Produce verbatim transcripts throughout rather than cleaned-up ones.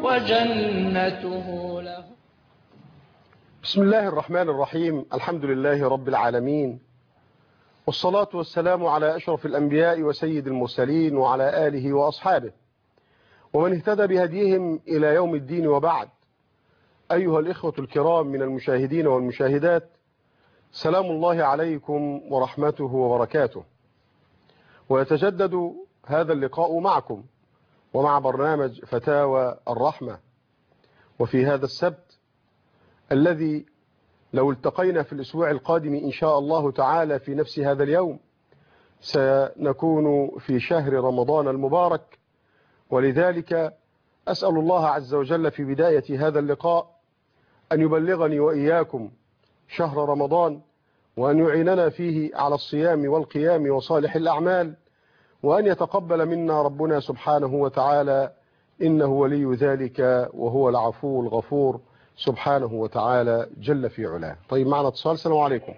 وجنته له. بسم الله الرحمن الرحيم. الحمد لله رب العالمين، والصلاة والسلام على أشرف الأنبياء وسيد المرسلين وعلى آله وأصحابه ومن اهتدى بهديهم إلى يوم الدين، وبعد. أيها الإخوة الكرام من المشاهدين والمشاهدات، سلام الله عليكم ورحمته وبركاته. ويتجدد هذا اللقاء معكم ومع برنامج فتاوى الرحمة، وفي هذا السبت الذي لو التقينا في الأسبوع القادم إن شاء الله تعالى في نفس هذا اليوم سنكون في شهر رمضان المبارك. ولذلك أسأل الله عز وجل في بداية هذا اللقاء أن يبلغني وإياكم شهر رمضان، وأن يعيننا فيه على الصيام والقيام وصالح الأعمال، وأن يتقبل منا ربنا سبحانه وتعالى، إنه ولي ذلك وهو العفو الغفور سبحانه وتعالى جل في علاه. طيب، معنا اتصال. السلام عليكم.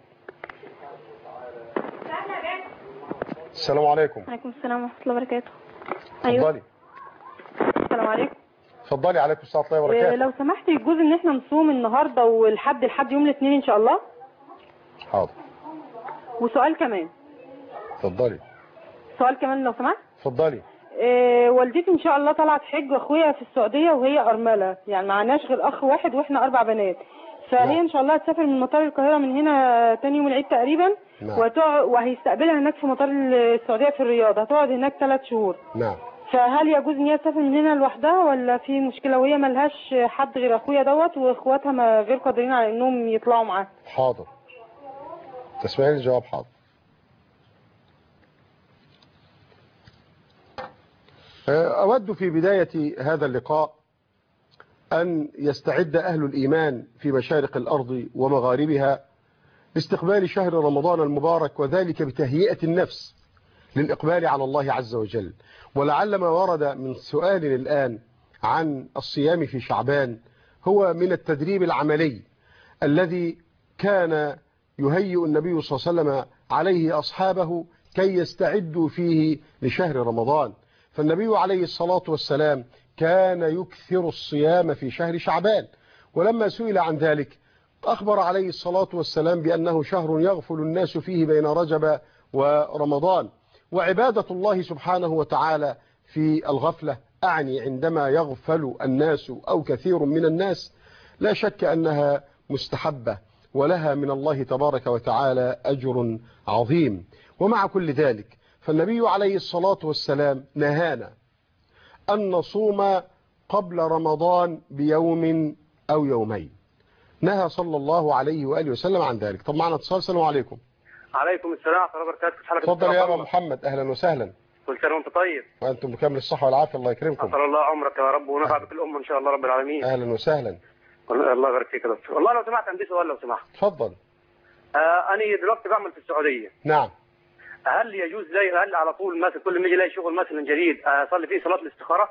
السلام عليكم. وعليكم السلام ورحمة الله وبركاته. اتفضلي. السلام عليكم. اتفضلي. عليكم السلام ورحمة الله وبركاته. إيه لو سمحت، يجوز ان احنا نصوم النهارده والحد لحد يوم الاثنين ان شاء الله؟ حاضر. وسؤال كمان. اتفضلي. سؤال كمان لو سمحت. اتفضلي. إيه، والدتي ان شاء الله طلعت حج، واخويا في السعوديه وهي ارمله، يعني معناش غير اخ واحد واحنا اربع بنات، فهي نعم. ان شاء الله هتسافر من مطار القاهره من هنا تاني يوم العيد تقريبا. نعم. وتقعد وهيستقبلها هناك في مطار السعوديه في الرياض، هتقعد هناك ثلاث شهور. نعم. فهل يجوز ان هي تسافر من هنا لوحدها ولا في مشكله، وهي ملهاش حد غير اخويا دوت واخواتها ما غير قادرين على انهم يطلعوا معاها؟ حاضر. تسمعين الجواب؟ حاضر. أود في بداية هذا اللقاء أن يستعد أهل الإيمان في مشارق الأرض ومغاربها لاستقبال شهر رمضان المبارك، وذلك بتهيئة النفس للإقبال على الله عز وجل. ولعل ما ورد من سؤال الآن عن الصيام في شعبان هو من التدريب العملي الذي كان يهيئ النبي صلى الله عليه وسلم عليه أصحابه كي يستعدوا فيه لشهر رمضان. فالنبي عليه الصلاة والسلام كان يكثر الصيام في شهر شعبان، ولما سئل عن ذلك أخبر عليه الصلاة والسلام بأنه شهر يغفل الناس فيه بين رجب ورمضان. وعبادة الله سبحانه وتعالى في الغفلة، أعني عندما يغفل الناس أو كثير من الناس، لا شك أنها مستحبة ولها من الله تبارك وتعالى أجر عظيم. ومع كل ذلك فالنبي عليه الصلاة والسلام نهانا أن نصوم قبل رمضان بيوم أو يومين، نهى صلى الله عليه وآله وسلم عن ذلك. طب معنا اتصال. السلام عليكم. عليكم السلام ورحمة الله وبركاته. تفضل يا أبا محمد. أهلا وسهلا. كل سنة وأنت طيب. وأنتم بكامل الصحة والعافية. الله يكرمكم. أسأل الله عمرك يا رب ونفع بك الأمة إن شاء الله رب العالمين. أهلا وسهلا. الله يبارك فيك يا دكتور. والله لو سمحت عندي سؤال لو سمحت. تفضل. آه أنا دلوقتي بعمل في السعودية. نعم. هل يجوز لي هل على طول مثلا كل ما يجي لي شغل مثلا جديد أصلي فيه صلاة الاستخارة؟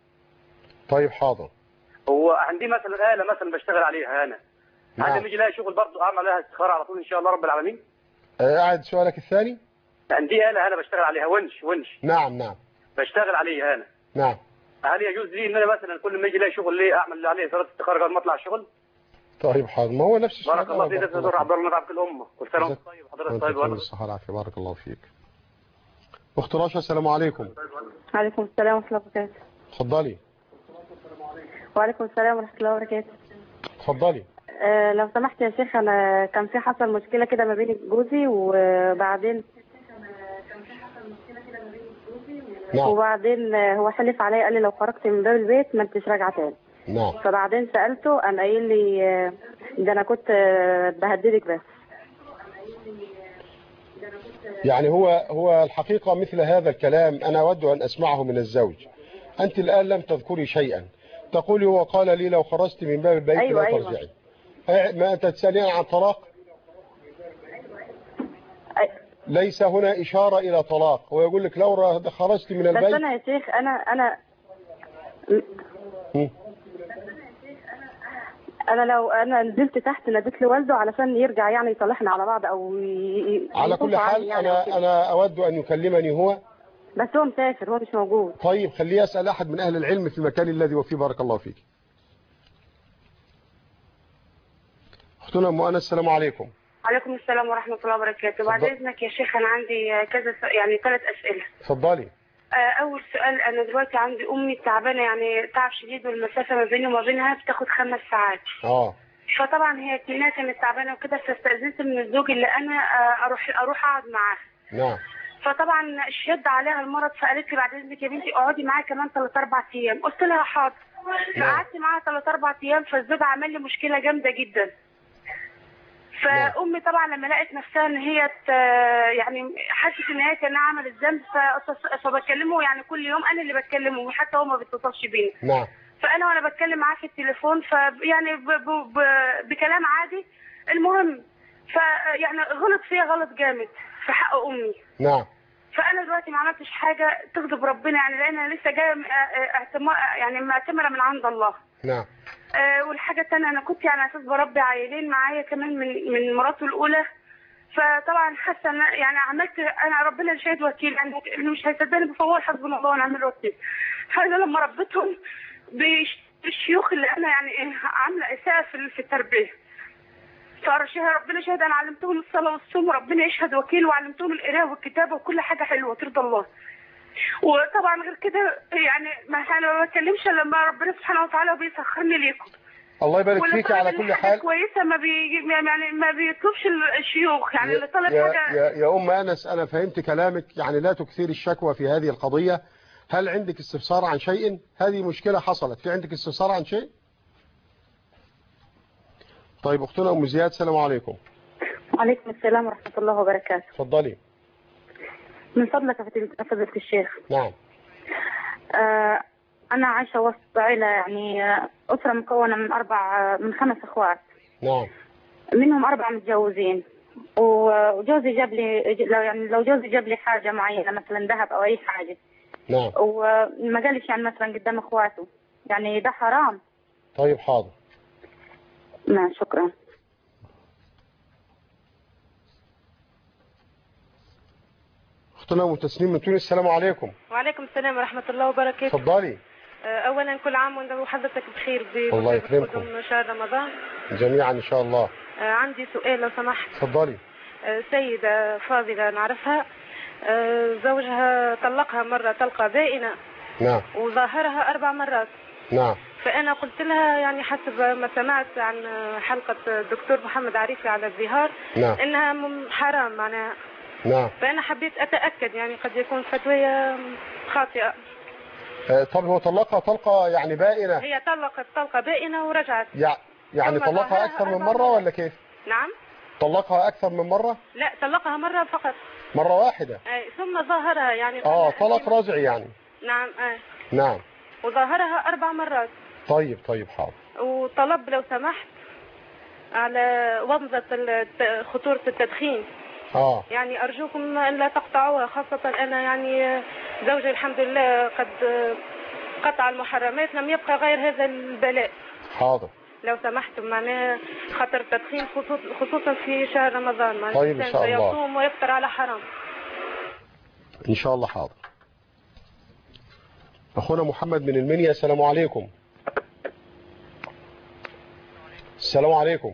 طيب حاضر. هو عندي مثلا آلة مثلا بشتغل عليها أنا. نعم. هل لما يجي لي شغل برضه أعمل لها استخارة على طول إن شاء الله رب العالمين؟ أعد سؤالك الثاني. عندي آلة أنا بشتغل عليها ونش ونش. نعم نعم. بشتغل عليها أنا. نعم. هل يجوز لي إن أنا مثلا كل ما يجي لي شغل ليه أعمل عليه صلاة استخارة قبل ما أطلع الشغل؟ طيب حاضر. ما هو نفس الشيء. بارك الله فيك دكتور عبد الله نفع بكل الأمة. كل سنة وأنت طيب وحضرتك طيب وأنا بالصحة والعافية. بارك الله فيك. أخت رشا السلام عليكم. وعليكم السلام ورحمة الله وبركاته. اتفضلي. وعليكم السلام ورحمة الله وبركاته. اتفضلي. أه لو سمحت يا شيخ، أنا كان في حصل مشكلة كده ما بيني وجوزي، وبعدين نعم. وبعدين هو حلف عليا قال لي لو خرجت من باب البيت ما انتش راجعه تاني. نعم. فبعدين سألته قام قايل لي ده أنا كنت بهددك بس. يعني هو هو الحقيقة مثل هذا الكلام أنا أود أن أسمعه من الزوج. أنت الآن لم تذكري شيئا، تقولي هو قال لي لو خرجت من باب البيت أيوة لا أيوة. ترجعي. ما أنت تسألين عن طلاق؟ أي... ليس هنا إشارة إلى طلاق، هو يقول لك لو خرجت من البيت. بس أنا يا شيخ أنا أنا م. انا لو انا نزلت تحت ناديت لوالده علشان يرجع يعني يصالحنا على بعض او ي... على كل حال يعني انا انا اود ان يكلمني هو بس هو مسافر، هو مش موجود. طيب خليه يسأل أحد من أهل العلم في المكان الذي وفيه. بارك الله فيك. أختنا أم أنس، السلام عليكم. وعليكم السلام ورحمة الله وبركاته. بعد إذنك يا شيخ أنا عندي كذا س... يعني ثلاث أسئلة. اتفضلي. أول سؤال، أنا دلوقتي عندي أمي تعبانة يعني تعب شديد، والمسافة ما بيني وما بينها بتاخد خمس ساعات. اه فطبعا هي كلها كانت تعبانة وكده، فاستأذنت من الزوج اللي أنا أروح أروح أقعد معاها. نعم. فطبعا اشتد عليها المرض، فقالت لي بعد إذنك يا بنتي اقعدي معايا كمان ثلاث أربع أيام. قلت لها حاضر. فقعدت معاها ثلاث أربع أيام، فالزوج عمل لي مشكلة جامدة جدا. فامي طبعا لما لقت نفسها ان هي يعني حست ان هي كانها عملت ذنب، فبكلمه يعني كل يوم انا اللي بتكلمه، وحتى هو ما بيتصلش بينا. نعم. فانا وانا بتكلم معاه في التليفون فيعني بكلام عادي. المهم فيعني غلط فيها غلط جامد في حق امي. نعم. فانا دلوقتي ما عملتش حاجه تغضب ربنا يعني، لان انا لسه جايه يعني معتمره من عند الله. نعم. آه والحاجه الثانيه، انا كنت يعني اساس بربي عيلين معايا كمان من من مراته الاولى. فطبعا حاسه يعني عملت انا، ربنا شاهد وكيل يعني، اللي مش هيصدقني بفوق حسبنا الله ونعم الوكيل. فانا لما ربيتهم بالشيوخ اللي انا يعني عامله اساءه في التربيه. فرشها ربنا شاهد، انا علمتهم الصلاه والصوم وربنا يشهد وكيل، وعلمتهم القراءه والكتابه وكل حاجه حلوه ترضى الله. وطبعا غير كده يعني ما انا ما بتكلمش لما ربنا سبحانه وتعالى بيسخرني ليكم. الله يبارك فيك. على كل حال كويسه ما بي يعني ما بيطلبش الشيوخ يعني اللي طلب يا حاجه. يا, يا ام انس، انا فهمت كلامك، يعني لا تكثير الشكوى في هذه القضيه. هل عندك استفسار عن شيء؟ هذه مشكله حصلت، في عندك استفسار عن شيء؟ طيب اختنا ام زياد، السلام عليكم. وعليكم السلام ورحمه الله وبركاته. اتفضلي. من فضلك يا فضيلة الشيخ. نعم. آه أنا عايشة وسط عائلة يعني أسرة مكونة من أربع من خمس أخوات. نعم. منهم أربعة متجوزين، وجوزي جاب لي لو يعني لو جوزي جاب لي حاجة معينة مثلا ذهب أو أي حاجة. نعم. وما قالش يعني مثلا قدام أخواته، يعني ده حرام. طيب حاضر. نعم شكرا. اختنا ام تسنيم من تونس، السلام عليكم. وعليكم السلام ورحمة الله وبركاته. اتفضلي. اولا كل عام وحضرتك بخير. الله يكرمكم. شهر رمضان جميعا ان شاء الله. عندي سؤال لو سمحت. اتفضلي. سيدة فاضلة نعرفها، زوجها طلقها مرة طلقة بائنة. نعم. وظاهرها أربع مرات. نعم. فأنا قلت لها يعني حسب ما سمعت عن حلقة الدكتور محمد عريفي على الظهار. نعم. إنها حرام معناها. نعم. فأنا حبيت أتأكد يعني قد يكون فتوية خاطئة. طب هو طلقها طلقة يعني بائنة؟ هي طلقت طلقة بائنة ورجعت. يعني طلقها أكثر من مرة ولا كيف؟ نعم. طلقها أكثر من مرة؟ لا طلقها مرة فقط. مرة واحدة؟ أي ثم ظاهرها يعني. آه طلق رجعي يعني. نعم. أي. نعم. وظاهرها أربع مرات. طيب طيب حاضر. وطلب لو سمحت على ومضة خطورة التدخين. آه. يعني أرجوكم أن لا تقطعوها، خاصة أنا يعني زوجي الحمد لله قد قطع المحرمات، لم يبقى غير هذا البلاء. حاضر. لو سمحتم معناها خطر التدخين خصوصا في شهر رمضان. طيب إن شاء الله. يصوم ويفطر على حرام. إن شاء الله حاضر. أخونا محمد من المنيا، السلام عليكم. السلام عليكم.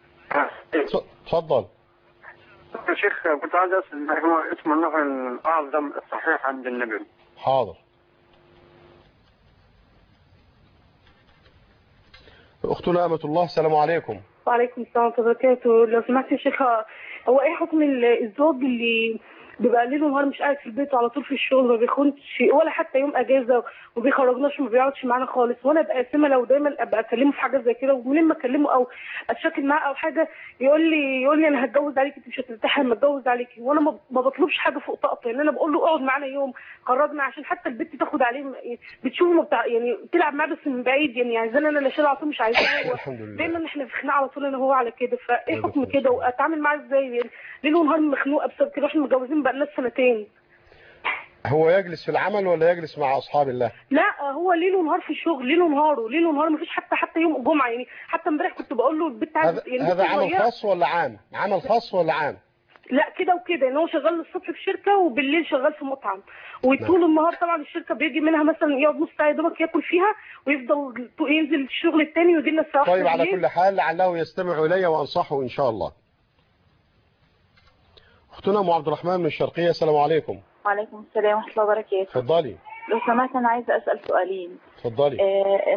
تفضل. يا شيخ كنت عايز اسال ما هو اسم الله الاعظم الصحيح عند النبي؟ حاضر. اختنا امة الله، السلام عليكم. وعليكم السلام ورحمه الله وبركاته. لو سمحت يا شيخ، هو ايه حكم الزوج اللي بيبقى ليل ونهار مش قاعد في البيت وعلى طول في الشغل، ما بيخونش ولا حتى يوم اجازه، وما بيخرجناش وما بيقعدش معانا خالص، وانا ابقى قاسمه لو دايما ابقى اكلمه في حاجه زي كده، ومنين ما اكلمه او اتشاكل معاه او حاجه يقول لي يقول لي انا هتجوز عليكي، انت مش هترتاحي لما اتجوز عليكي، وانا ما بطلبش حاجه فوق طاقته، يعني انا بقول له اقعد معانا يوم، خرجنا، عشان حتى البنت تاخد عليه بتشوفه بتاع يعني تلعب معاه بس من بعيد، يعني عايزانا انا اللي اشيل على طول، مش عايزاه هو. دايما احنا في خناقه على طول انا وهو على كده، فايه حكم كده واتعامل معاه ازاي؟ يعني ليل ونهار مخنوقه بسبب كده، احنا متجوزين بقالنا سنتين. هو يجلس في العمل ولا يجلس مع اصحاب الله؟ لا هو ليل ونهار في الشغل، ليل ونهاره ليل ونهار، مفيش حتى حتى يوم الجمعه، يعني حتى امبارح كنت بقول له البنت عايزه يعني هذا عمل خاص ولا عام؟ عمل خاص ولا عام؟ لا كده وكده، ان هو شغال الصبح في شركه وبالليل شغال في مطعم، وطول النهار طبعا الشركه بيجي منها مثلا يقعد نص ساعه يا دوبك ياكل فيها ويفضل ينزل الشغل الثاني ويجي لنا الساعه طيب على كل حال لعله يستمع الي وانصحه ان شاء الله. اختنا ام عبد الرحمن من الشرقيه، السلام عليكم. وعليكم السلام ورحمه الله وبركاته. اتفضلي. لو سمحت انا عايزه اسال سؤالين. اتفضلي. آه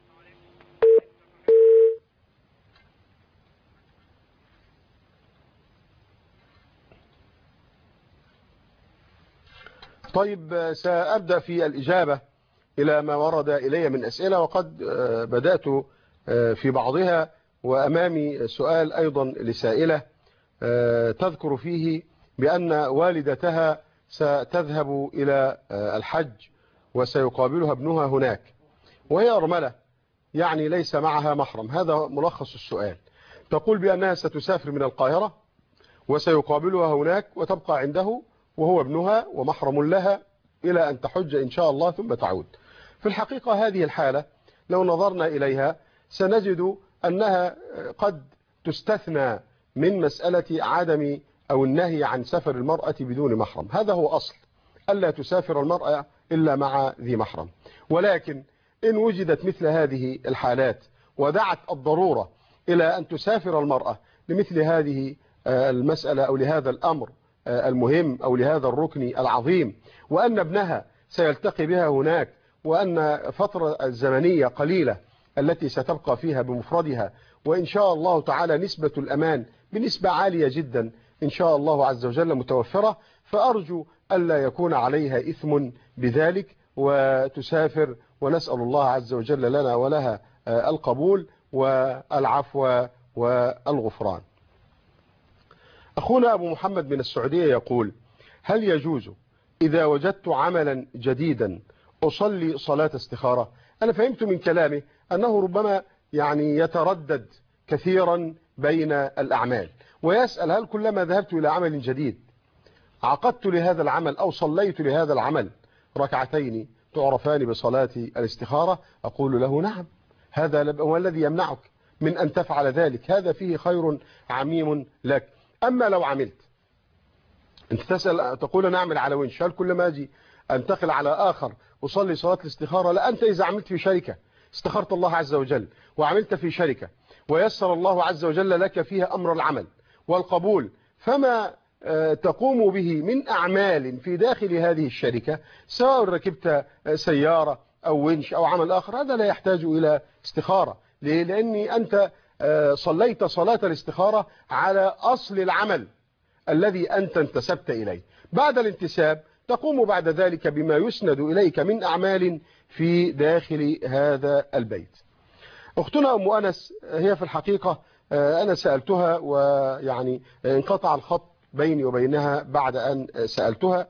طيب سأبدأ في الإجابة إلى ما ورد إلي من أسئلة، وقد بدأت في بعضها، وأمامي سؤال أيضا لسائلة تذكر فيه بأن والدتها ستذهب إلى الحج وسيقابلها ابنها هناك، وهي أرملة يعني ليس معها محرم. هذا ملخص السؤال. تقول بأنها ستسافر من القاهرة وسيقابلها هناك وتبقى عنده وهو ابنها ومحرم لها إلى أن تحج إن شاء الله ثم تعود. في الحقيقة هذه الحالة لو نظرنا إليها سنجد أنها قد تستثنى من مسألة عدم أو النهي عن سفر المرأة بدون محرم. هذا هو أصل، ألا تسافر المرأة إلا مع ذي محرم. ولكن إن وجدت مثل هذه الحالات ودعت الضرورة إلى أن تسافر المرأة لمثل هذه المسألة أو لهذا الأمر المهم أو لهذا الركن العظيم، وأن ابنها سيلتقي بها هناك، وأن فترة الزمنية قليلة التي ستبقى فيها بمفردها، وإن شاء الله تعالى نسبة الأمان بنسبة عالية جدا إن شاء الله عز وجل متوفرة، فأرجو ألا يكون عليها إثم بذلك وتسافر، ونسأل الله عز وجل لنا ولها القبول والعفو والغفران. أخونا أبو محمد من السعودية يقول: هل يجوز إذا وجدت عملا جديدا أصلي صلاة استخارة؟ أنا فهمت من كلامه أنه ربما يعني يتردد كثيرا بين الأعمال، ويسأل: هل كلما ذهبت إلى عمل جديد عقدت لهذا العمل أو صليت لهذا العمل ركعتين تعرفان بصلاة الاستخارة؟ أقول له: نعم، هذا هو الذي يمنعك من أن تفعل ذلك، هذا فيه خير عميم لك. أما لو عملت أنت تسأل تقول أنا أعمل على وينش، هل كل ما أجي أنتقل على آخر أصلي صلاة الاستخارة؟ لا، أنت إذا عملت في شركة استخرت الله عز وجل وعملت في شركة ويسر الله عز وجل لك فيها أمر العمل والقبول، فما تقوم به من أعمال في داخل هذه الشركة سواء ركبت سيارة أو وينش أو عمل آخر، هذا لا يحتاج إلى استخارة. ليه؟ لأني أنت صليت صلاة الاستخارة على أصل العمل الذي أنت انتسبت إليه. بعد الانتساب تقوم بعد ذلك بما يسند إليك من أعمال في داخل هذا البيت. أختنا أم أنس هي في الحقيقة أنا سألتها ويعني انقطع الخط بيني وبينها بعد أن سألتها،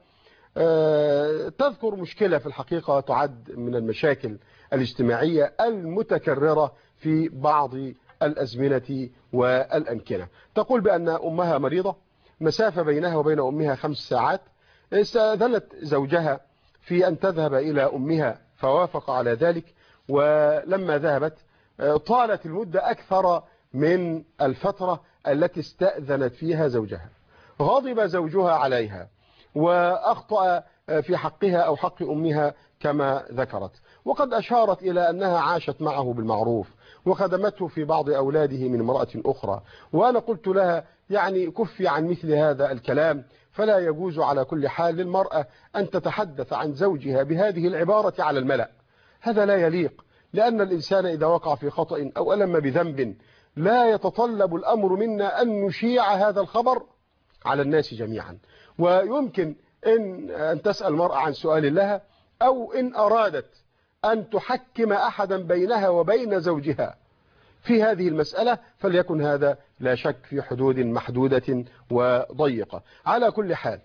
تذكر مشكلة في الحقيقة تعد من المشاكل الاجتماعية المتكررة في بعض الأزمنة والأمكنة. تقول بأن أمها مريضة، مسافة بينها وبين أمها خمس ساعات، استأذنت زوجها في أن تذهب إلى أمها فوافق على ذلك، ولما ذهبت طالت المدة أكثر من الفترة التي استأذنت فيها زوجها. غضب زوجها عليها وأخطأ في حقها أو حق أمها كما ذكرت، وقد أشارت إلى أنها عاشت معه بالمعروف وخدمته في بعض أولاده من امرأة أخرى. وأنا قلت لها يعني كفي عن مثل هذا الكلام، فلا يجوز على كل حال للمرأة أن تتحدث عن زوجها بهذه العبارة على الملأ، هذا لا يليق، لأن الإنسان إذا وقع في خطأ أو ألم بذنب لا يتطلب الأمر منا أن نشيع هذا الخبر على الناس جميعا. ويمكن إن, أن تسأل المرأة عن سؤال لها، أو إن أرادت أن تحكم أحدا بينها وبين زوجها في هذه المسألة فليكن هذا لا شك في حدود محدودة وضيقة. على كل حال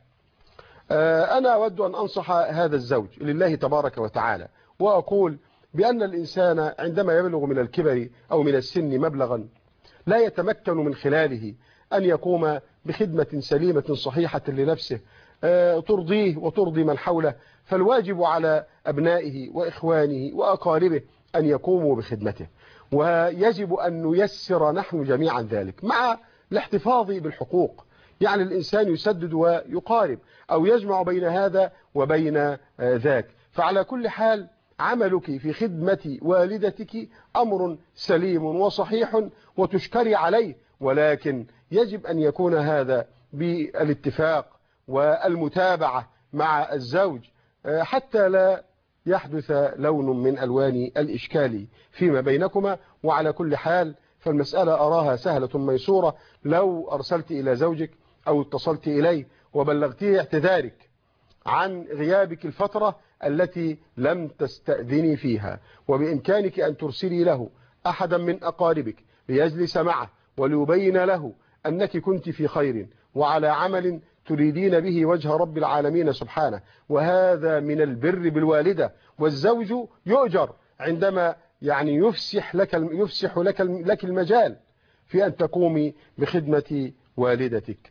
أنا أود أن أنصح هذا الزوج لله تبارك وتعالى، وأقول بأن الإنسان عندما يبلغ من الكبر أو من السن مبلغا لا يتمكن من خلاله أن يقوم بخدمة سليمة صحيحة لنفسه ترضيه وترضي من حوله، فالواجب على أبنائه وإخوانه وأقاربه أن يقوموا بخدمته، ويجب أن نيسر نحن جميعا ذلك مع الاحتفاظ بالحقوق. يعني الإنسان يسدد ويقارب أو يجمع بين هذا وبين ذاك. فعلى كل حال عملك في خدمة والدتك أمر سليم وصحيح وتشكري عليه، ولكن يجب أن يكون هذا بالاتفاق والمتابعة مع الزوج حتى لا يحدث لون من ألوان الإشكال فيما بينكما. وعلى كل حال فالمسألة أراها سهلة ميسورة. لو أرسلت إلى زوجك أو اتصلت إليه وبلغتيه اعتذارك عن غيابك الفترة التي لم تستأذني فيها، وبإمكانك أن ترسلي له أحدا من أقاربك ليجلس معه وليبين له أنك كنت في خير وعلى عمل تريدين به وجه رب العالمين سبحانه، وهذا من البر بالوالدة. والزوج يؤجر عندما يعني يفسح لك يفسح لك لك المجال في أن تقومي بخدمة والدتك.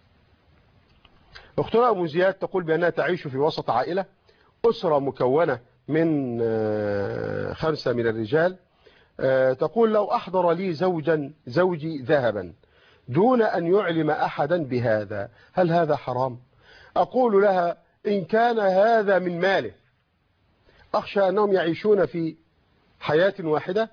أختنا أم زياد تقول بأنها تعيش في وسط عائلة، أسرة مكونة من خمسة من الرجال. تقول لو أحضر لي زوجا زوجي ذهبا دون أن يعلم أحدا بهذا هل هذا حرام؟ أقول لها إن كان هذا من ماله أخشى أنهم يعيشون في حياة واحدة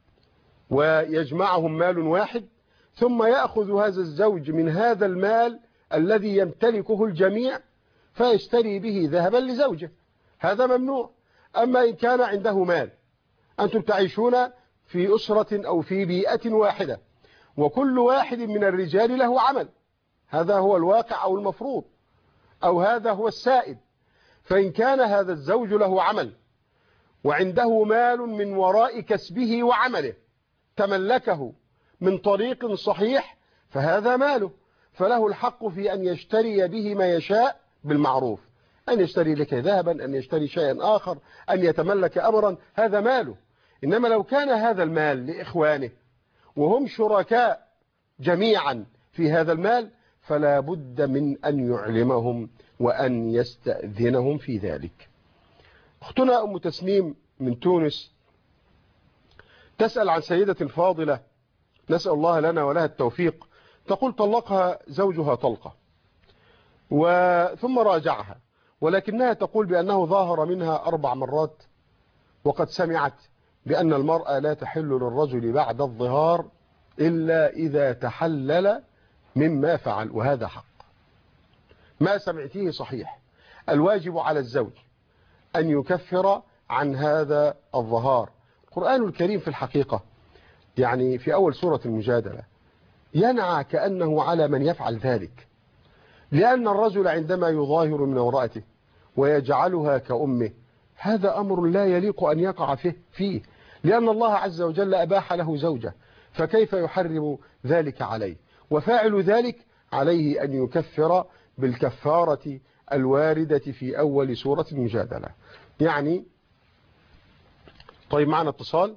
ويجمعهم مال واحد، ثم يأخذ هذا الزوج من هذا المال الذي يمتلكه الجميع فيشتري به ذهبا لزوجه، هذا ممنوع. أما إن كان عنده مال، أنتم تعيشون في أسرة أو في بيئة واحدة وكل واحد من الرجال له عمل، هذا هو الواقع أو المفروض أو هذا هو السائد. فإن كان هذا الزوج له عمل وعنده مال من وراء كسبه وعمله تملكه من طريق صحيح فهذا ماله، فله الحق في أن يشتري به ما يشاء بالمعروف، أن يشتري لك ذهبا، أن يشتري شيئا آخر، أن يتملك أمرا، هذا ماله. إنما لو كان هذا المال لإخوانه وهم شركاء جميعا في هذا المال فلا بد من أن يعلمهم وأن يستأذنهم في ذلك. أختنا أم تسنيم من تونس تسأل عن سيدة فاضلة نسأل الله لنا ولها التوفيق. تقول طلقها زوجها طلقة وثم راجعها، ولكنها تقول بأنه ظاهر منها أربع مرات، وقد سمعت بأن المرأة لا تحل للرجل بعد الظهار إلا إذا تحلل مما فعل، وهذا حق. ما سمعتيه صحيح. الواجب على الزوج أن يكفر عن هذا الظهار. القرآن الكريم في الحقيقة يعني في أول سورة المجادلة ينعى كأنه على من يفعل ذلك، لأن الرجل عندما يظاهر من امرأته ويجعلها كأمه هذا أمر لا يليق أن يقع فيه، لأن الله عز وجل أباح له زوجة، فكيف يحرم ذلك عليه؟ وفاعل ذلك عليه أن يكفر بالكفارة الواردة في أول سورة المجادلة. يعني طيب معنا اتصال.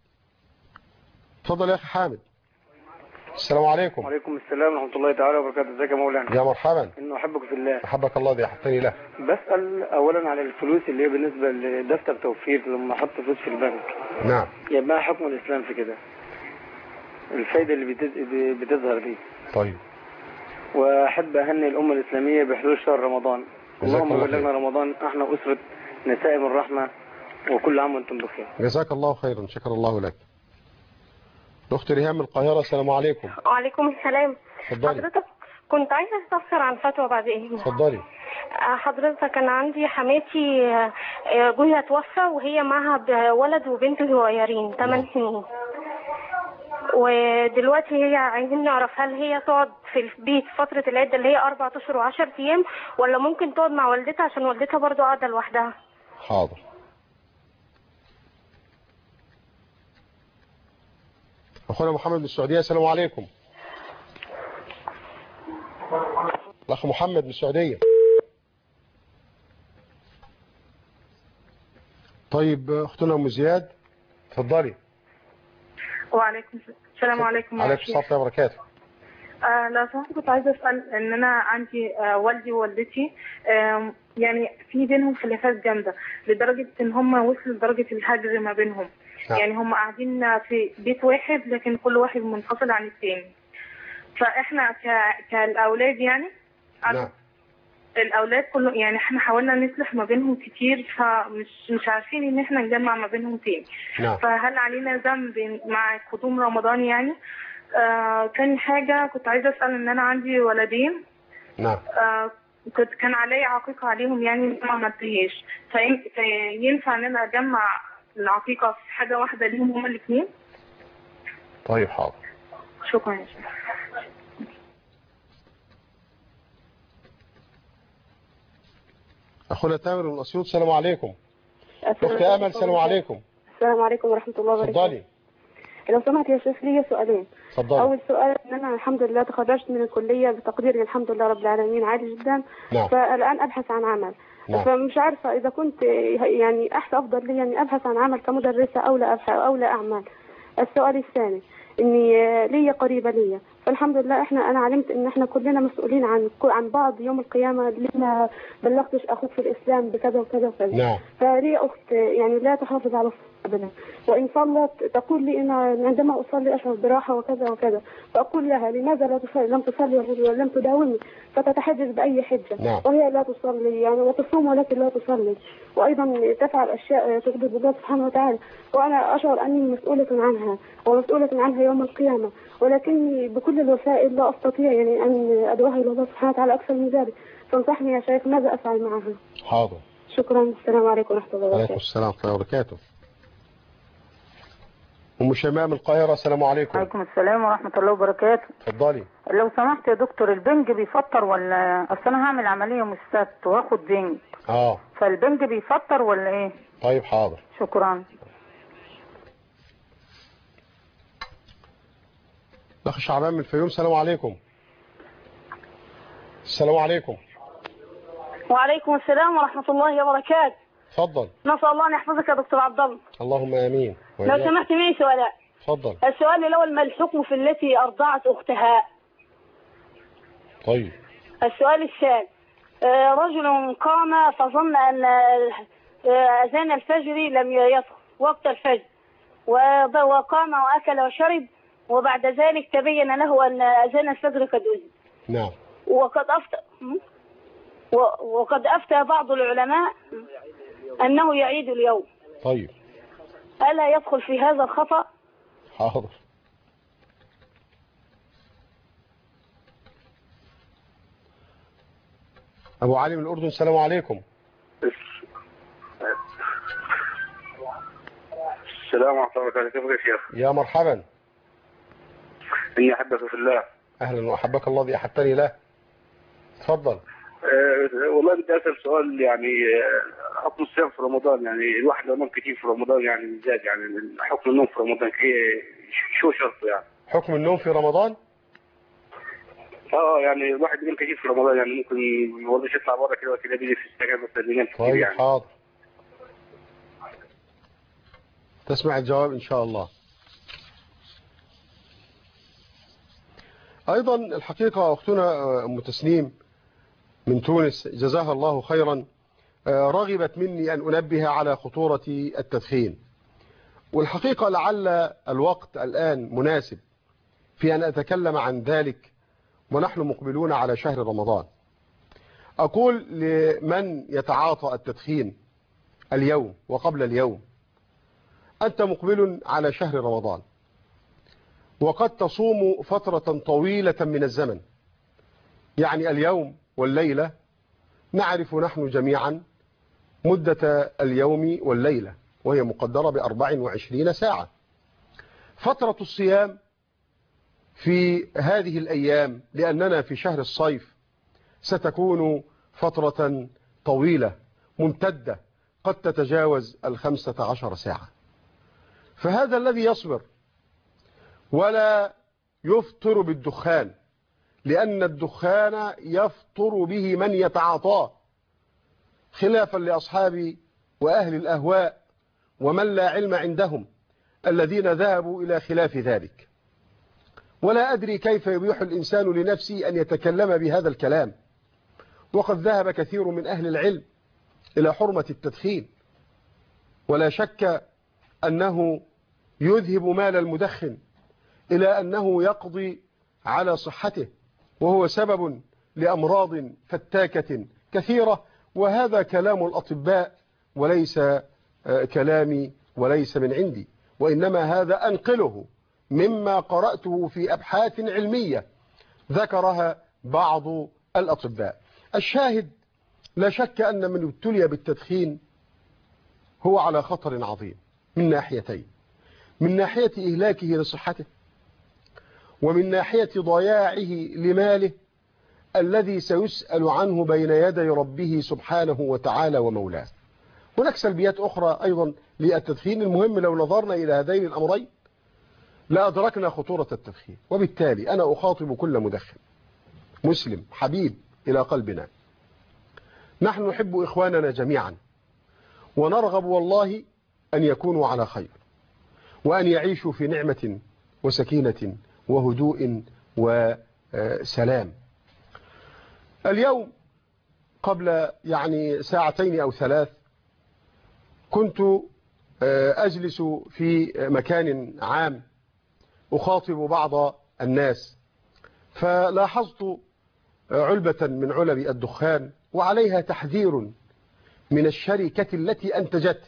تفضل يا أخي حامد. السلام عليكم. وعليكم السلام ورحمة الله تعالى وبركاته. ازيك يا مولانا؟ يا مرحبا. إنه أحبك في الله. أحبك الله دي أحبتني له. بسأل أولا على الفلوس اللي هي بالنسبة لدفتر توفير لما أحط فلوس في البنك. نعم. يبقى حكم الإسلام في كده؟ الفايدة اللي بتظهر دي. طيب. وأحب أهني الأمة الإسلامية بحلول شهر رمضان. اللهم بلغنا رمضان احنا أسرة نسائم الرحمة، وكل عام وانتم بخير. جزاك الله خيرا، شكر الله لك. الأخت ريهام من القاهرة، السلام عليكم. وعليكم السلام. اتفضلي. حضرتك كنت عايزة استفسر عن فتوى بعد ايه؟ اتفضلي. حضرتك كان عندي حماتي جوزها توفى وهي معها ولد وبنت صغيرين ثمان سنين، ودلوقتي هي عايزين نعرف هل هي تقعد في البيت فترة العدة اللي هي أربعة أشهر وعشر أيام، ولا ممكن تقعد مع والدتها عشان والدتها برضو قاعدة لوحدها؟ حاضر. أخونا محمد من السعودية، السلام عليكم. الأخ محمد من السعودية. طيب أختنا أم زياد اتفضلي. وعليكم السلام عليكم. عليكم السلام ورحمة الله وبركاته. آه لو سمحت كنت عايزة أسأل إن أنا عندي آه والدي ووالدتي آه يعني في بينهم خلافات جامدة لدرجة إن هم وصلوا لدرجة الهجر ما بينهم. يعني هم قاعدين في بيت واحد لكن كل واحد منفصل عن الثاني. فاحنا ك... كالاولاد يعني نعم. الاولاد كله يعني احنا حاولنا نصلح ما بينهم كتير، فمش مش عارفين ان احنا نجمع ما بينهم تاني. نعم. فهل علينا ذنب مع قدوم رمضان يعني؟ آه تاني حاجة كنت عايزة اسأل ان انا عندي ولدين. نعم. آه كنت كان علي عقيقة عليهم يعني ما عملتهاش، فينفع ان انا اجمع العقيقة في حاجة واحدة ليهم هما الاثنين؟ طيب حاضر. شكرا يا شيخ. اخونا تامر من اسيوط، السلام عليكم. اخت امل، السلام عليكم. السلام عليكم ورحمه الله وبركاته. اتفضلي. لو سمحت يا شيخ لي سؤالين. اتفضلي. اول سؤال ان انا الحمد لله تخرجت من الكليه بتقدير الحمد لله رب العالمين عالي جدا. نعم. فالان ابحث عن عمل. نعم. فمش عارفه اذا كنت يعني احسن افضل لي يعني ابحث عن عمل كمدرسه او لا ابحث او لا اعمل. السؤال الثاني اني لي قريبه لي، فالحمد لله احنا انا علمت ان احنا كلنا مسؤولين عن عن بعض يوم القيامه، اللي ما بلغتش اخوك في الاسلام بكذا وكذا وكذا. نعم. فلي اخت يعني لا تحافظ على الصلاه، وان صلت تقول لي ان عندما اصلي اشعر براحه وكذا وكذا، فاقول لها لماذا لا تصلي لم تصلي ولم تداومي؟ فتتحجج باي حجه. نعم. وهي لا تصلي يعني وتصوم ولكن لا تصلي، وايضا تفعل اشياء تغضب الله سبحانه وتعالى، وانا اشعر اني مسؤوله عنها ومسؤوله عنها يوم القيامه، ولكني بكل الوسائل لا استطيع يعني ان ادعوها الى الله سبحانه وتعالى اكثر من ذلك، فانصحني يا شيخ ماذا افعل معها؟ حاضر. شكرا. السلام عليكم ورحمه الله وبركاته. وعليكم السلام ورحمه الله وبركاته. ام شيماء من القاهره، السلام عليكم. وعليكم السلام ورحمه الله وبركاته. اتفضلي. لو سمحت يا دكتور، البنج بيفطر ولا اصل انا هعمل عمليه يوم السبت واخد بنج؟ اه فالبنج بيفطر ولا ايه؟ طيب حاضر. شكرا. الاخ شعبان من الفيوم، السلام عليكم. السلام عليكم. وعليكم السلام ورحمة الله وبركاته. اتفضل. نسأل الله أن يحفظك يا دكتور عبد الله. اللهم آمين. لو سمحت معي سؤالين. اتفضل. السؤال الأول، ما الحكم في التي أرضعت أختها؟ طيب. السؤال الثاني، رجل قام فظن أن أذان الفجر لم يدخل وقت الفجر، وقام وأكل وشرب، وبعد ذلك تبين له أن أذان الفجر قد أذن. نعم. وقد أفتى وقد أفتى بعض العلماء أنه يعيد اليوم. طيب. ألا يدخل في هذا الخطأ؟ حاضر. أبو علي من الأردن، السلام عليكم. السلام ورحمة الله وبركاته. كيفك يا شيخ؟ يا مرحبا. إني أحبك في الله. أهلا وأحبك الله الذي أحبتني له. تفضل. أه والله بدي أسأل سؤال يعني حكم الصيام في رمضان، يعني الواحد لو نام كثير في رمضان يعني بالذات، يعني حكم النوم في رمضان شو شرطه يعني؟ حكم النوم في رمضان؟ اه يعني الواحد بينام كثير في رمضان، يعني ممكن ما يرضاش يطلع بره كده وكده، بيجي في السكن مثلا بينام كثير. طيب يعني حاضر. تسمع الجواب إن شاء الله. أيضا الحقيقة أختنا أم تسنيم من تونس جزاها الله خيرا رغبت مني أن أنبه على خطورة التدخين، والحقيقة لعل الوقت الآن مناسب في أن أتكلم عن ذلك ونحن مقبلون على شهر رمضان. أقول لمن يتعاطى التدخين اليوم وقبل اليوم: أنت مقبل على شهر رمضان، وقد تصوم فترة طويلة من الزمن، يعني اليوم والليلة نعرف نحن جميعا مدة اليوم والليلة، وهي مقدرة بأربع وعشرين ساعة. فترة الصيام في هذه الأيام لأننا في شهر الصيف ستكون فترة طويلة ممتدة قد تتجاوز الخمسة عشر ساعة. فهذا الذي يصبر ولا يفطر بالدخان، لأن الدخان يفطر به من يتعاطاه، خلافا لأصحاب وأهل الأهواء ومن لا علم عندهم الذين ذهبوا إلى خلاف ذلك. ولا أدري كيف يبيح الإنسان لنفسه أن يتكلم بهذا الكلام، وقد ذهب كثير من أهل العلم إلى حرمة التدخين، ولا شك أنه يذهب مال المدخن إلى أنه يقضي على صحته، وهو سبب لأمراض فتاكة كثيرة. وهذا كلام الأطباء وليس كلامي وليس من عندي، وإنما هذا أنقله مما قرأته في أبحاث علمية ذكرها بعض الأطباء. الشاهد لا شك أن من ابتلي بالتدخين هو على خطر عظيم من ناحيتين: من ناحية إهلاكه لصحته، ومن ناحية ضياعه لماله الذي سيسأل عنه بين يدي ربه سبحانه وتعالى ومولاه. هناك سلبيات أخرى أيضا للتدخين. المهم لو نظرنا إلى هذين الأمرين لأدركنا خطورة التدخين. وبالتالي أنا أخاطب كل مدخن مسلم حبيب إلى قلبنا، نحن نحب إخواننا جميعا، ونرغب والله أن يكونوا على خير، وأن يعيشوا في نعمة وسكينة وهدوء وسلام. اليوم قبل يعني ساعتين أو ثلاث كنت أجلس في مكان عام أخاطب بعض الناس، فلاحظت علبة من علب الدخان وعليها تحذير من الشركة التي أنتجته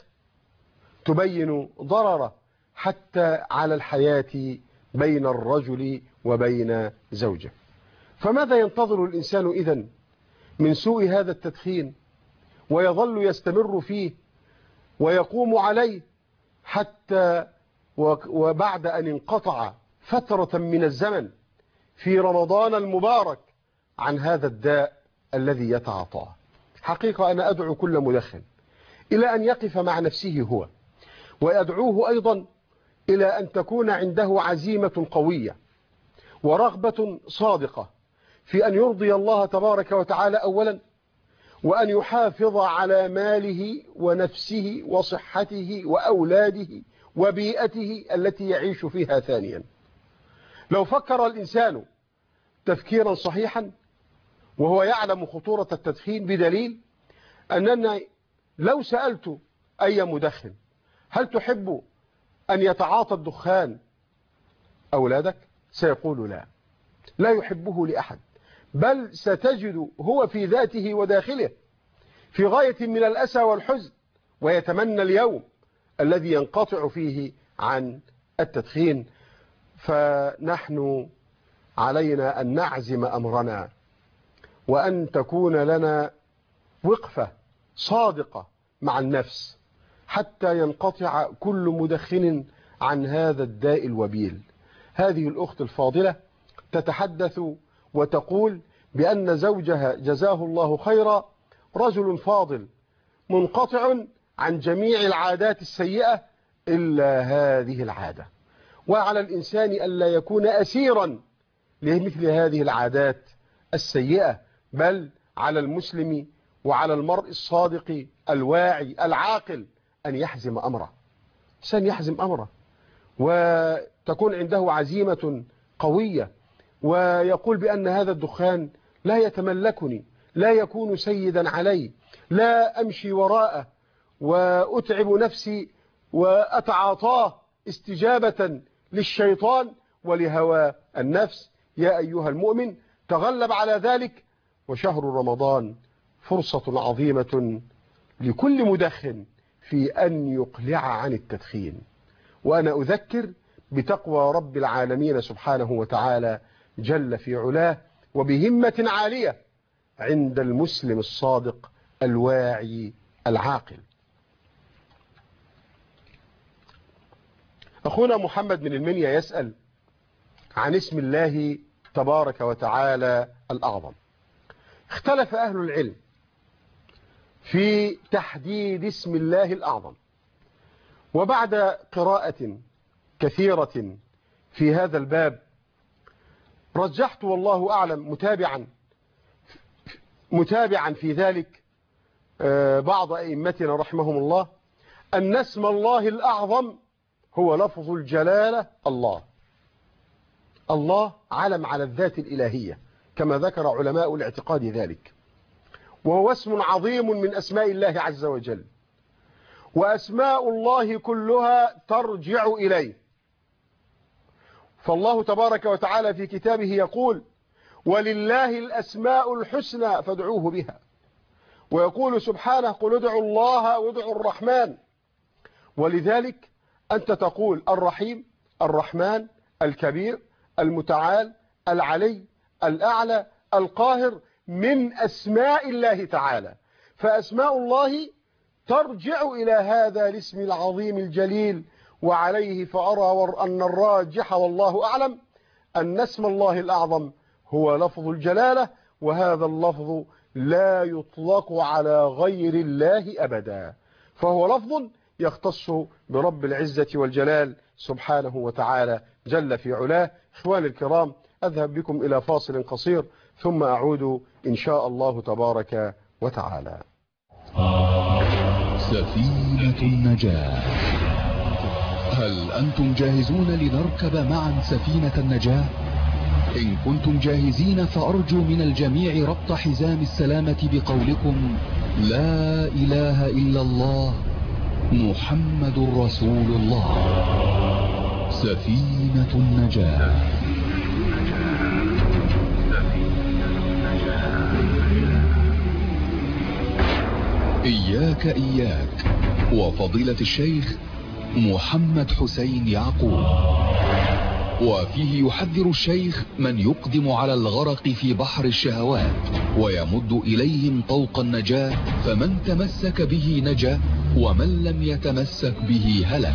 تبين ضرر حتى على الحياة بين الرجل وبين زوجه. فماذا ينتظر الإنسان إذن من سوء هذا التدخين، ويظل يستمر فيه ويقوم عليه حتى وبعد أن انقطع فترة من الزمن في رمضان المبارك عن هذا الداء الذي يتعاطاه؟ حقيقة أنا أدعو كل مدخن إلى أن يقف مع نفسه هو، وأدعوه أيضا إلى أن تكون عنده عزيمة قوية ورغبة صادقة في أن يرضي الله تبارك وتعالى أولا، وأن يحافظ على ماله ونفسه وصحته وأولاده وبيئته التي يعيش فيها ثانيا. لو فكر الإنسان تفكيرا صحيحا وهو يعلم خطورة التدخين، بدليل أننا لو سألت أي مدخن هل تحب أن يتعاطى الدخان أولادك؟ سيقول لا، لا يحبه لأحد، بل ستجد هو في ذاته وداخله في غاية من الأسى والحزن، ويتمنى اليوم الذي ينقطع فيه عن التدخين. فنحن علينا أن نعزم أمرنا، وأن تكون لنا وقفة صادقة مع النفس حتى ينقطع كل مدخن عن هذا الداء الوبيل. هذه الأخت الفاضلة تتحدث وتقول بأن زوجها جزاه الله خيرا رجل فاضل منقطع عن جميع العادات السيئة إلا هذه العادة، وعلى الإنسان ألا يكون أسيرا لمثل هذه العادات السيئة، بل على المسلم وعلى المرء الصادق الواعي العاقل أن يحزم أمره. إنسان يحزم أمره وتكون عنده عزيمة قوية، ويقول بأن هذا الدخان لا يتملكني، لا يكون سيدا علي، لا أمشي وراءه وأتعب نفسي وأتعاطاه استجابة للشيطان ولهوى النفس. يا أيها المؤمن تغلب على ذلك، وشهر رمضان فرصة عظيمة لكل مدخن في أن يقلع عن التدخين. وأنا أذكر بتقوى رب العالمين سبحانه وتعالى جل في علاه، وبهمة عالية عند المسلم الصادق الواعي العاقل. أخونا محمد من المنيا يسأل عن اسم الله تبارك وتعالى الأعظم. اختلف أهل العلم في تحديد اسم الله الأعظم، وبعد قراءة كثيرة في هذا الباب رجحت والله أعلم متابعا متابعا في ذلك بعض أئمتنا رحمهم الله أن اسم الله الأعظم هو لفظ الجلالة الله. الله علم على الذات الإلهية كما ذكر علماء الاعتقاد ذلك، وهو اسم عظيم من أسماء الله عز وجل، وأسماء الله كلها ترجع إليه. فالله تبارك وتعالى في كتابه يقول ولله الأسماء الحسنى فادعوه بها، ويقول سبحانه قل ادعوا الله وادعوا الرحمن. ولذلك أنت تقول الرحيم، الرحمن، الكبير، المتعال، العلي، الأعلى، القاهر، من أسماء الله تعالى. فأسماء الله ترجع إلى هذا الاسم العظيم الجليل، وعليه فأرى أن الراجح والله أعلم أن اسم الله الأعظم هو لفظ الجلالة، وهذا اللفظ لا يطلق على غير الله أبدا، فهو لفظ يختص برب العزة والجلال سبحانه وتعالى جل في علاه. إخواني الكرام، أذهب بكم إلى فاصل قصير ثم أعود إن شاء الله تبارك وتعالى. سفينة النجاة، هل أنتم جاهزون لنركب معا سفينة النجاة؟ إن كنتم جاهزين فأرجو من الجميع ربط حزام السلامة بقولكم لا إله إلا الله محمد رسول الله. سفينة النجاة. إياك إياك وفضيلة الشيخ محمد حسين يعقوب. وفيه يحذر الشيخ من يقدم على الغرق في بحر الشهوات ويمد إليهم طوق النجاة، فمن تمسك به نجا ومن لم يتمسك به هلك.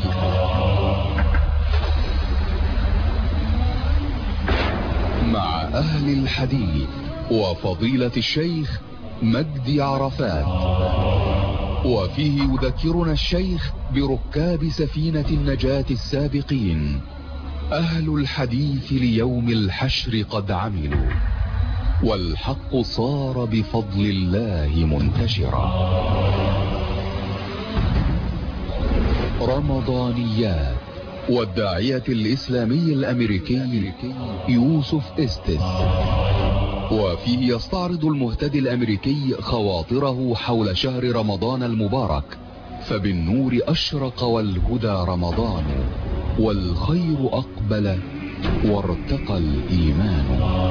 مع أهل الحديث وفضيلة الشيخ مجدي عرفات. وفيه يذكرنا الشيخ بركاب سفينة النجاة السابقين. أهل الحديث ليوم الحشر قد عملوا، والحق صار بفضل الله منتشرا. رمضانيات، والداعية الإسلامي الأمريكي يوسف إستس. وفيه يستعرض المهتدي الأمريكي خواطره حول شهر رمضان المبارك، فبالنور أشرق والهدى رمضان، والخير أقبل وارتقى الإيمان.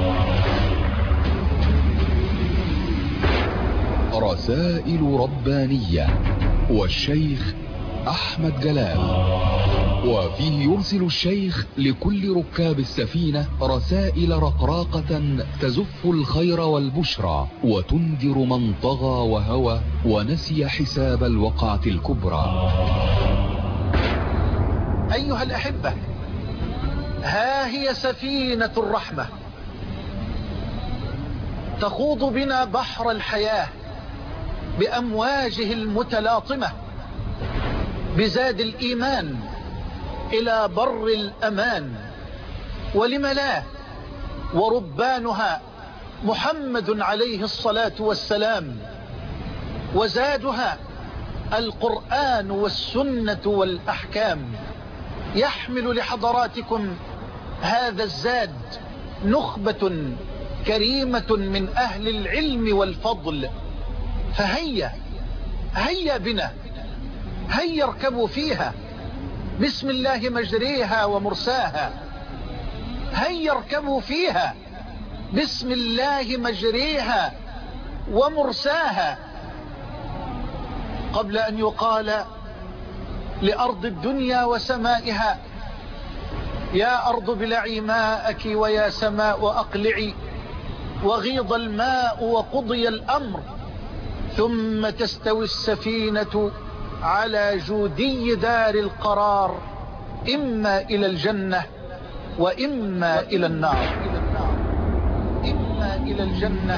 رسائل ربانية، والشيخ أحمد جلال. وفيه يرسل الشيخ لكل ركاب السفينة رسائل رقراقة تزف الخير والبشرى، وتنذر من طغى وهوى ونسي حساب الوقعة الكبرى. أيها الأحبة، ها هي سفينة الرحمة تخوض بنا بحر الحياة بأمواجه المتلاطمة بزاد الإيمان إلى بر الأمان. ولم لا، وربانها محمد عليه الصلاة والسلام، وزادها القرآن والسنة والأحكام. يحمل لحضراتكم هذا الزاد نخبة كريمة من أهل العلم والفضل، فهيا هيا بنا، هيا اركبوا فيها بسم الله مجريها ومرساها. هيا اركبوا فيها بسم الله مجريها ومرساها. قبل أن يقال لأرض الدنيا وسمائها يا أرض بلعي ماءك ويا سماء أقلعي، وغيض الماء وقضي الأمر، ثم تستوي السفينة على جودي دار القرار، إما إلى الجنة وإما إلى النار. إما إلى الجنة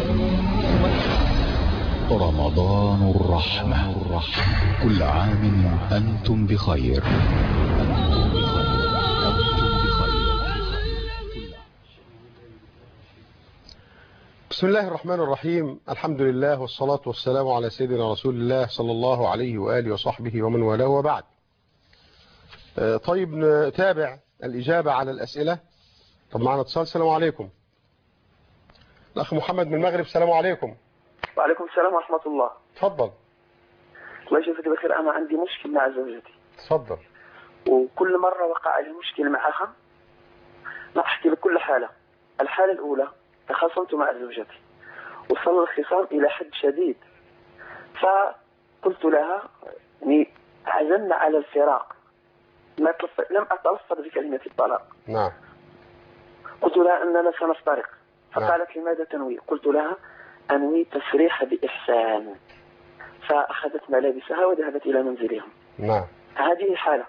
رمضان الرحمة. كل عام أنتم بخير. بسم الله الرحمن الرحيم. الحمد لله والصلاة والسلام على سيدنا رسول الله صلى الله عليه وآله وصحبه ومن والاه، وبعد. طيب نتابع الإجابة على الأسئلة. طب معنا اتصال. السلام عليكم. الأخ محمد من المغرب. السلام عليكم. وعليكم السلام ورحمة الله. تفضل. الله يجزاك بخير. أنا عندي مشكل مع زوجتي. تفضل. وكل مرة وقع لي مشكل معها كل حالة. الحالة الأولى تخاصمت مع زوجتي، وصل الخصام إلى حد شديد، فقلت لها يعني عزمنا على الفراق، ما تلف... لم أتلفظ بكلمة الطلاق. نعم. قلت لها أننا سنفترق، فقالت لماذا تنوي؟ قلت لها أنوي تسريح بإحسان، فأخذت ملابسها وذهبت إلى منزلهم. نعم. هذه حالة.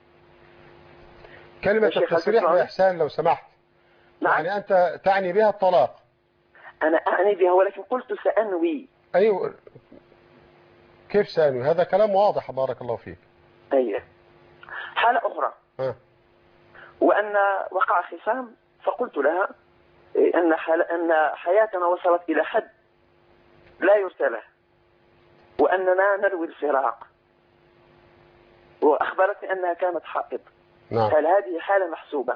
كلمة التسريح بإحسان لو سمحت. نعم. يعني أنت تعني بها الطلاق؟ أنا أعني بها، ولكن قلت سأنوي. أيوة، كيف سأنوي؟ هذا كلام واضح بارك الله فيك. أيوة. حالة أخرى أه. وأن وقع خصام، فقلت لها أن حال أن حياتنا وصلت إلى حد لا يرثى له، وأننا نروي الفراق، وأخبرتني أنها كانت حائض. نعم. هل هذه حالة محسوبة؟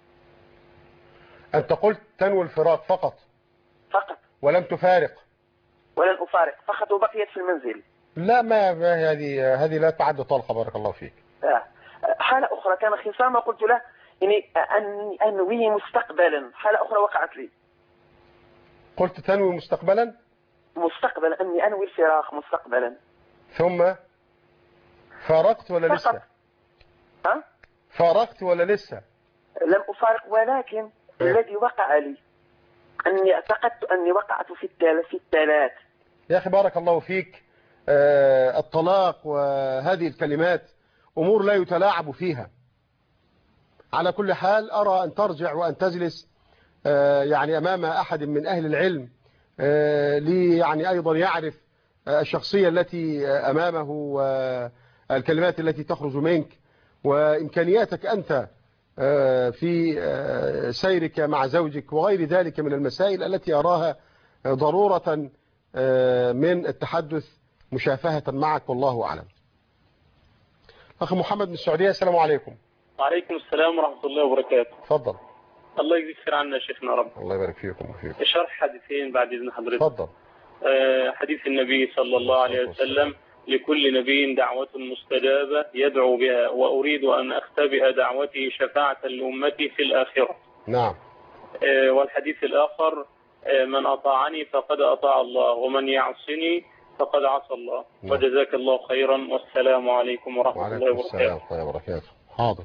أنت قلت تنوي الفراق فقط فقط ولم تفارق؟ ولن أفارق فقط، وبقيت في المنزل. لا، ما هذه هذه لا تعد طلقة بارك الله فيك. آه. حالة أخرى كان خصام، قلت له يعني أن أنوي مستقبلا. حالة أخرى وقعت لي. قلت تنوي مستقبلا؟ مستقبلا، أني أنوي الفراق مستقبلا. ثم فارقت ولا فقط. لسه؟ ها؟ فارقت ولا لسه؟ لم أفارق، ولكن م. الذي وقع لي أني اعتقدت أني وقعت في التال في التالات. يا أخي بارك الله فيك، آه الطلاق وهذه الكلمات أمور لا يتلاعب فيها. على كل حال أرى أن ترجع وأن تجلس آه يعني أمام أحد من أهل العلم آه لي يعني أيضا يعرف آه الشخصية التي آه أمامه والكلمات التي تخرج منك وإمكانياتك أنت آه في آه سيرك مع زوجك وغير ذلك من المسائل التي أراها آه ضرورة آه من التحدث مشافهة معك، والله أعلم. أخي محمد من السعودية، السلام عليكم. وعليكم السلام ورحمة الله وبركاته. تفضل. الله يجزيك خير عنا شيخنا رب. الله يبارك فيكم وفيكم. شرح حديثين بعد إذن حضرتك. تفضل. آه حديث النبي صلى الله عليه وسلم: لكل نبي دعوة مستجابة يدعو بها، وأريد أن أختبئ دعوتي شفاعة لأمتي في الآخرة. نعم. آه والحديث الآخر: آه من أطاعني فقد أطاع الله، ومن يعصني فقد عصى الله. نعم. وجزاك الله خيرا، والسلام عليكم ورحمة الله وبركاته. وعليكم السلام ورحمة الله وبركاته. حاضر.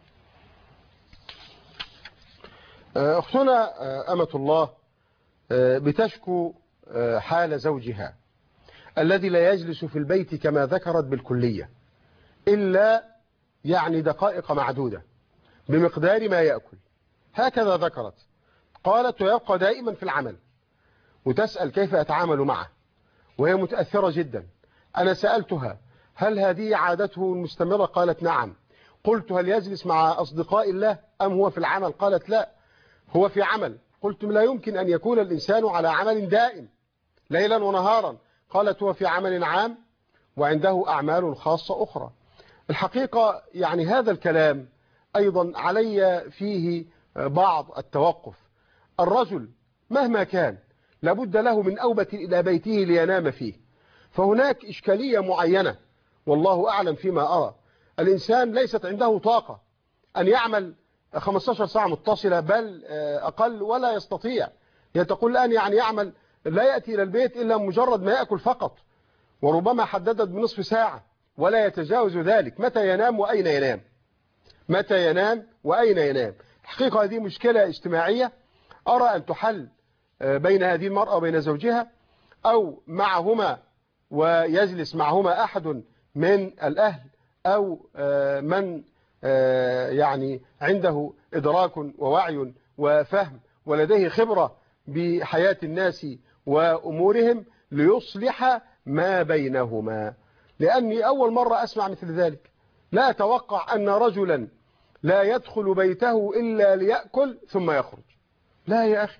أختنا أمة الله بتشكو حال زوجها الذي لا يجلس في البيت كما ذكرت بالكلية إلا يعني دقائق معدودة بمقدار ما يأكل، هكذا ذكرت. قالت ويبقى دائما في العمل، وتسأل كيف أتعامل معه وهي متأثرة جدا. أنا سألتها هل هذه عادته المستمرة؟ قالت نعم. قلت هل يجلس مع أصدقاء الله أم هو في العمل؟ قالت لا، هو في عمل. قلت لا يمكن أن يكون الإنسان على عمل دائم ليلا ونهارا. قالت هو في عمل عام وعنده أعمال خاصة أخرى. الحقيقة يعني هذا الكلام أيضا علي فيه بعض التوقف. الرجل مهما كان لابد له من أوبة إلى بيته لينام فيه، فهناك إشكالية معينة والله أعلم فيما أرى. الإنسان ليست عنده طاقة أن يعمل خمسة عشر ساعة متصلة بل أقل، ولا يستطيع. هي تقول الآن يعني يعمل لا يأتي إلى البيت إلا مجرد ما يأكل فقط، وربما حددت بنصف ساعة ولا يتجاوز ذلك. متى ينام وأين ينام؟ متى ينام وأين ينام؟ الحقيقة هذه مشكلة اجتماعية أرى أن تحل بين هذه المرأة وبين زوجها، أو معهما ويجلس معهما أحد من الأهل أو من يعني عنده إدراك ووعي وفهم ولديه خبرة بحياة الناس وأمورهم ليصلح ما بينهما. لأني أول مرة أسمع مثل ذلك. لا أتوقع أن رجلا لا يدخل بيته إلا ليأكل ثم يخرج. لا يا أخي،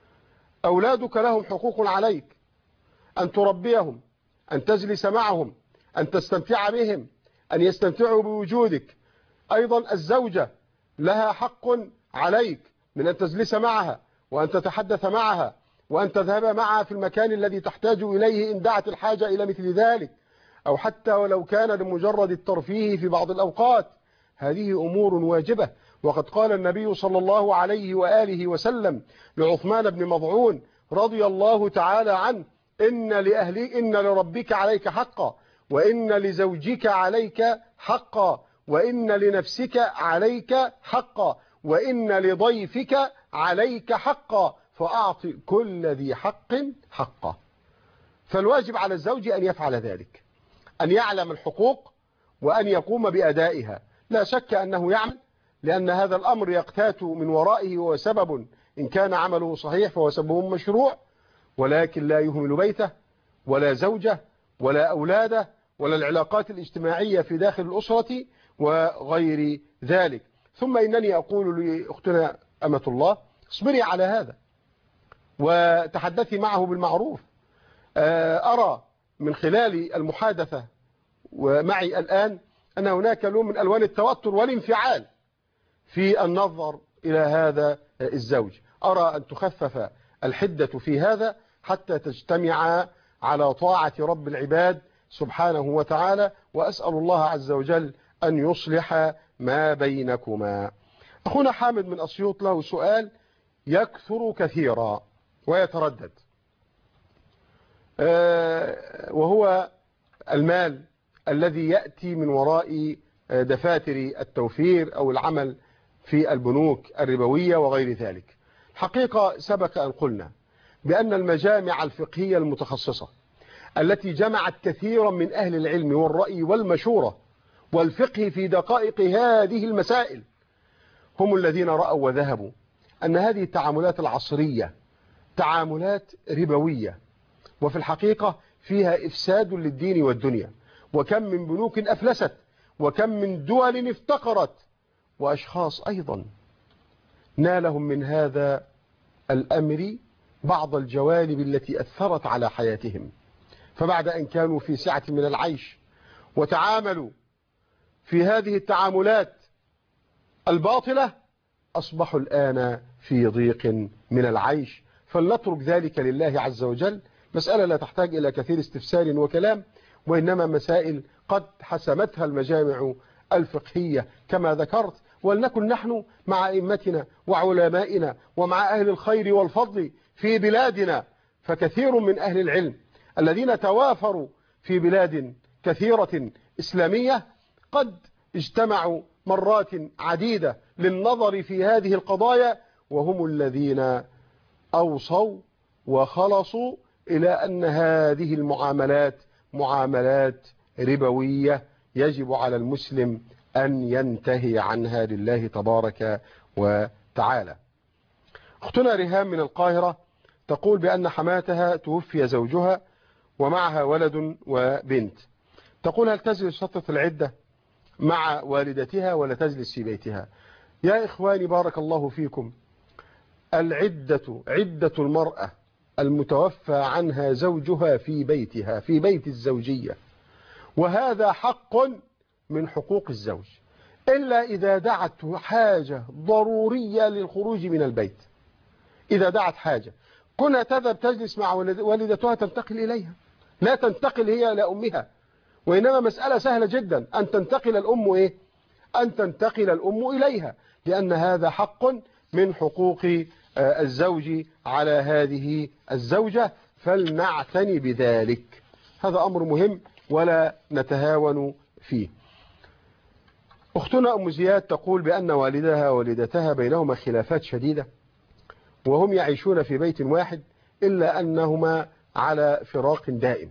أولادك لهم حقوق عليك، أن تربيهم، أن تجلس معهم، أن تستمتع بهم، أن يستمتعوا بوجودك. أيضا الزوجة لها حق عليك من أن تجلس معها وأن تتحدث معها وأن تذهب معها في المكان الذي تحتاج إليه إن دعت الحاجة إلى مثل ذلك، أو حتى ولو كان لمجرد الترفيه في بعض الأوقات. هذه أمور واجبة، وقد قال النبي صلى الله عليه وآله وسلم لعثمان بن مضعون رضي الله تعالى عنه: إن لأهلي إن لربك عليك حقا، وإن لزوجك عليك حقا، وإن لنفسك عليك حقا، وإن لضيفك عليك حقا، فأعط كل ذي حق حقه. فالواجب على الزوج أن يفعل ذلك، أن يعلم الحقوق وأن يقوم بأدائها. لا شك أنه يعمل، لأن هذا الأمر يقتات من ورائه وسبب إن كان عمله صحيح فهو سبب مشروع، ولكن لا يهمل بيته ولا زوجه ولا أولاده ولا العلاقات الاجتماعية في داخل الأسرة وغير ذلك. ثم إنني أقول لأختنا أمة الله: اصبري على هذا وتحدثي معه بالمعروف. أرى من خلال المحادثة ومعي الآن أن هناك لون من ألوان التوتر والانفعال في النظر إلى هذا الزوج. أرى أن تخفف الحدة في هذا حتى تجتمع على طاعة رب العباد سبحانه وتعالى، وأسأل الله عز وجل أن يصلح ما بينكما. أخونا حامد من أسيوط له سؤال يكثر كثيرا ويتردد، وهو المال الذي يأتي من وراء دفاتر التوفير أو العمل في البنوك الربوية وغير ذلك. حقيقة سبق أن قلنا بأن المجامع الفقهية المتخصصة التي جمعت كثيرا من أهل العلم والرأي والمشورة والفقه في دقائق هذه المسائل هم الذين رأوا وذهبوا أن هذه التعاملات العصرية تعاملات ربوية، وفي الحقيقة فيها إفساد للدين والدنيا، وكم من بنوك أفلست، وكم من دول افتقرت، وأشخاص أيضا نالهم من هذا الأمر بعض الجوانب التي أثرت على حياتهم، فبعد أن كانوا في سعة من العيش وتعاملوا في هذه التعاملات الباطلة أصبحوا الآن في ضيق من العيش. فلنترك ذلك لله عز وجل. مسألة لا تحتاج إلى كثير استفسار وكلام، وإنما مسائل قد حسمتها المجامع الفقهية كما ذكرت، ولنكن نحن مع أئمتنا وعلمائنا ومع أهل الخير والفضل في بلادنا. فكثير من أهل العلم الذين توافروا في بلاد كثيرة إسلامية قد اجتمعوا مرات عديدة للنظر في هذه القضايا، وهم الذين أوصوا وخلصوا إلى أن هذه المعاملات معاملات ربوية يجب على المسلم أن ينتهي عنها لله تبارك وتعالى. أختنا ريهام من القاهرة تقول بأن حماتها توفي زوجها ومعها ولد وبنت. تقول: هل تجلس فترة العدة مع والدتها ولا تجلس في بيتها؟ يا إخواني بارك الله فيكم، العدة عدة المرأة المتوفى عنها زوجها في بيتها في بيت الزوجية، وهذا حق من حقوق الزوج، إلا إذا دعت حاجة ضرورية للخروج من البيت. إذا دعت حاجة كونها تذهب تجلس مع والدتها تنتقل إليها، لا تنتقل هي إلى أمها، وإنما مسألة سهلة جدا أن تنتقل الأم إيه؟ أن تنتقل الأم إليها، لأن هذا حق من حقوق الزوج على هذه الزوجة، فلنعتني بذلك. هذا أمر مهم ولا نتهاون فيه. أختنا أم زياد تقول بأن والدها ووالدتها بينهما خلافات شديدة، وهم يعيشون في بيت واحد إلا أنهما على فراق دائم.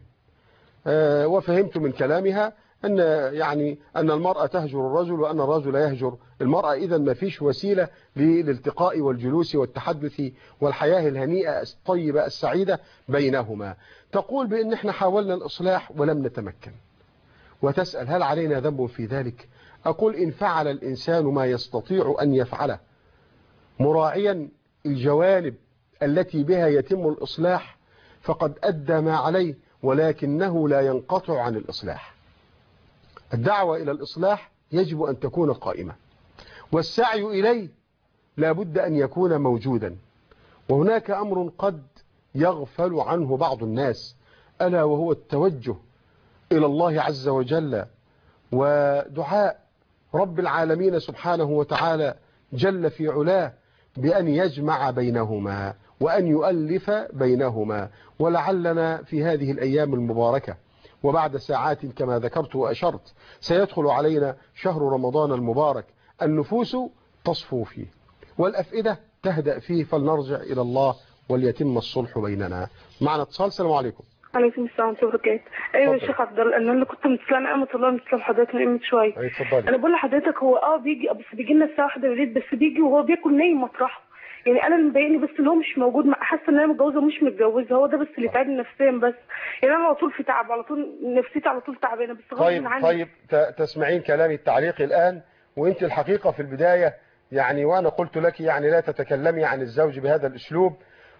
وفهمت من كلامها أن يعني أن المرأة تهجر الرجل وأن الرجل يهجر المرأة، إذا ما فيش وسيلة للالتقاء والجلوس والتحدث والحياة الهنيئة الطيبة السعيدة بينهما. تقول بأن احنا حاولنا الإصلاح ولم نتمكن، وتسأل: هل علينا ذنب في ذلك؟ أقول: إن فعل الإنسان ما يستطيع أن يفعله مراعيا الجوانب التي بها يتم الإصلاح فقد أدى ما عليه، ولكنه لا ينقطع عن الإصلاح. الدعوة إلى الإصلاح يجب أن تكون قائمة، والسعي إليه لا بد أن يكون موجودا. وهناك أمر قد يغفل عنه بعض الناس، ألا وهو التوجه إلى الله عز وجل ودعاء رب العالمين سبحانه وتعالى جل في علاه بأن يجمع بينهما وأن يؤلف بينهما. ولعلنا في هذه الأيام المباركة وبعد ساعات كما ذكرت وأشرت سيدخل علينا شهر رمضان المبارك، النفوس تصفو فيه والأفئدة تهدأ فيه، فلنرجع إلى الله وليتم الصلح بيننا. معنا اتصال. السلام عليكم. عليكم السلام ورحمة الله وبركاته. ايوه يا شيخ عبد الله، انا اللي كنت متسلمه نعمه الله متسلم حضرتك من شويه. اي اتفضلي. انا بقول لحضرتك هو اه بيجي بس بيجي لنا الساعه واحدة بالليل، بس بيجي وهو بياكل نايم مطرحه. يعني انا اللي مضايقني بس ان هو مش موجود، حاسه ان انا متجوزه ومش متجوزه، هو ده بس اللي تعبني نفسيا بس. يعني انا على طول في تعب، على طول نفسيتي على طول تعبانه بس غصب طيب عني. طيب تسمعين كلامي التعليقي الآن، وانت الحقيقة في البداية يعني وانا قلت لك يعني لا تتكلمي عن الزوج بهذا الاسلوب،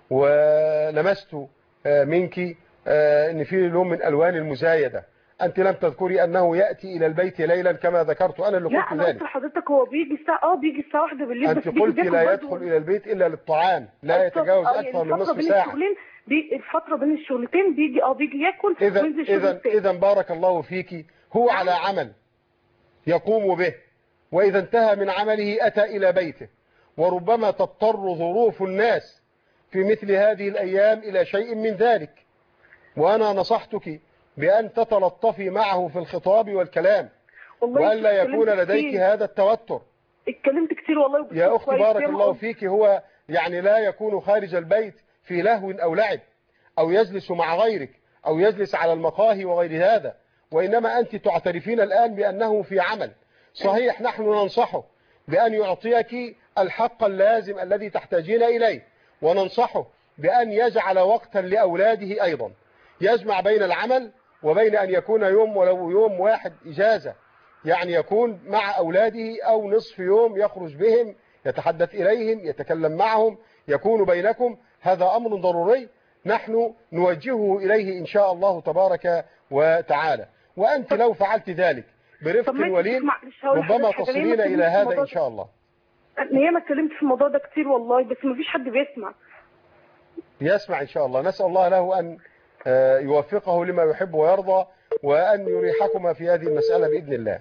ولمست منك ان في لون من الوان المزايده. انت لم تذكري انه ياتي الى البيت ليلا كما ذكرت، انا اللي قلت ذلك. لا انا قلت لحضرتك هو بيجي الساعه اه بيجي الساعه واحدة بالليل، انت بس قلت لا برضه يدخل الى البيت الا للطعام، لا يتجاوز آه اكثر يعني من نصف بين ساعه. الشغلين بي الفتره بين الشغلتين بيجي اه بيجي ياكل اذا وينزل شغل اذا تاني. اذا بارك الله فيك، هو على عمل يقوم به، واذا انتهى من عمله اتى الى بيته، وربما تضطر ظروف الناس في مثل هذه الايام الى شيء من ذلك، وانا نصحتك بأن تتلطفي معه في الخطاب والكلام وألا يكون لديك كتير. هذا التوتر. اتكلمت كتير والله يا أختي بارك الله فيك، هو يعني لا يكون خارج البيت في لهو أو لعب أو يجلس مع غيرك أو يجلس على المقاهي وغير هذا، وإنما أنت تعترفين الآن بأنه في عمل صحيح. نحن ننصحه بأن يعطيك الحق اللازم الذي تحتاجين إليه، وننصحه بأن يجعل وقتا لأولاده أيضا، يجمع بين العمل وبين أن يكون يوم ولو يوم واحد إجازة، يعني يكون مع أولاده أو نصف يوم يخرج بهم يتحدث إليهم يتكلم معهم، يكون بينكم. هذا أمر ضروري نحن نوجهه إليه إن شاء الله تبارك وتعالى. وأنت لو فعلت ذلك برفق ولين ربما تصلين إلى هذا إن شاء الله. أنا ما اتكلمت في الموضوع ده كتير والله، بس ما فيش حد بيسمع. يسمع إن شاء الله. نسأل الله له أن يوفقه لما يحب ويرضى، وأن يريحكما في هذه المسألة بإذن الله.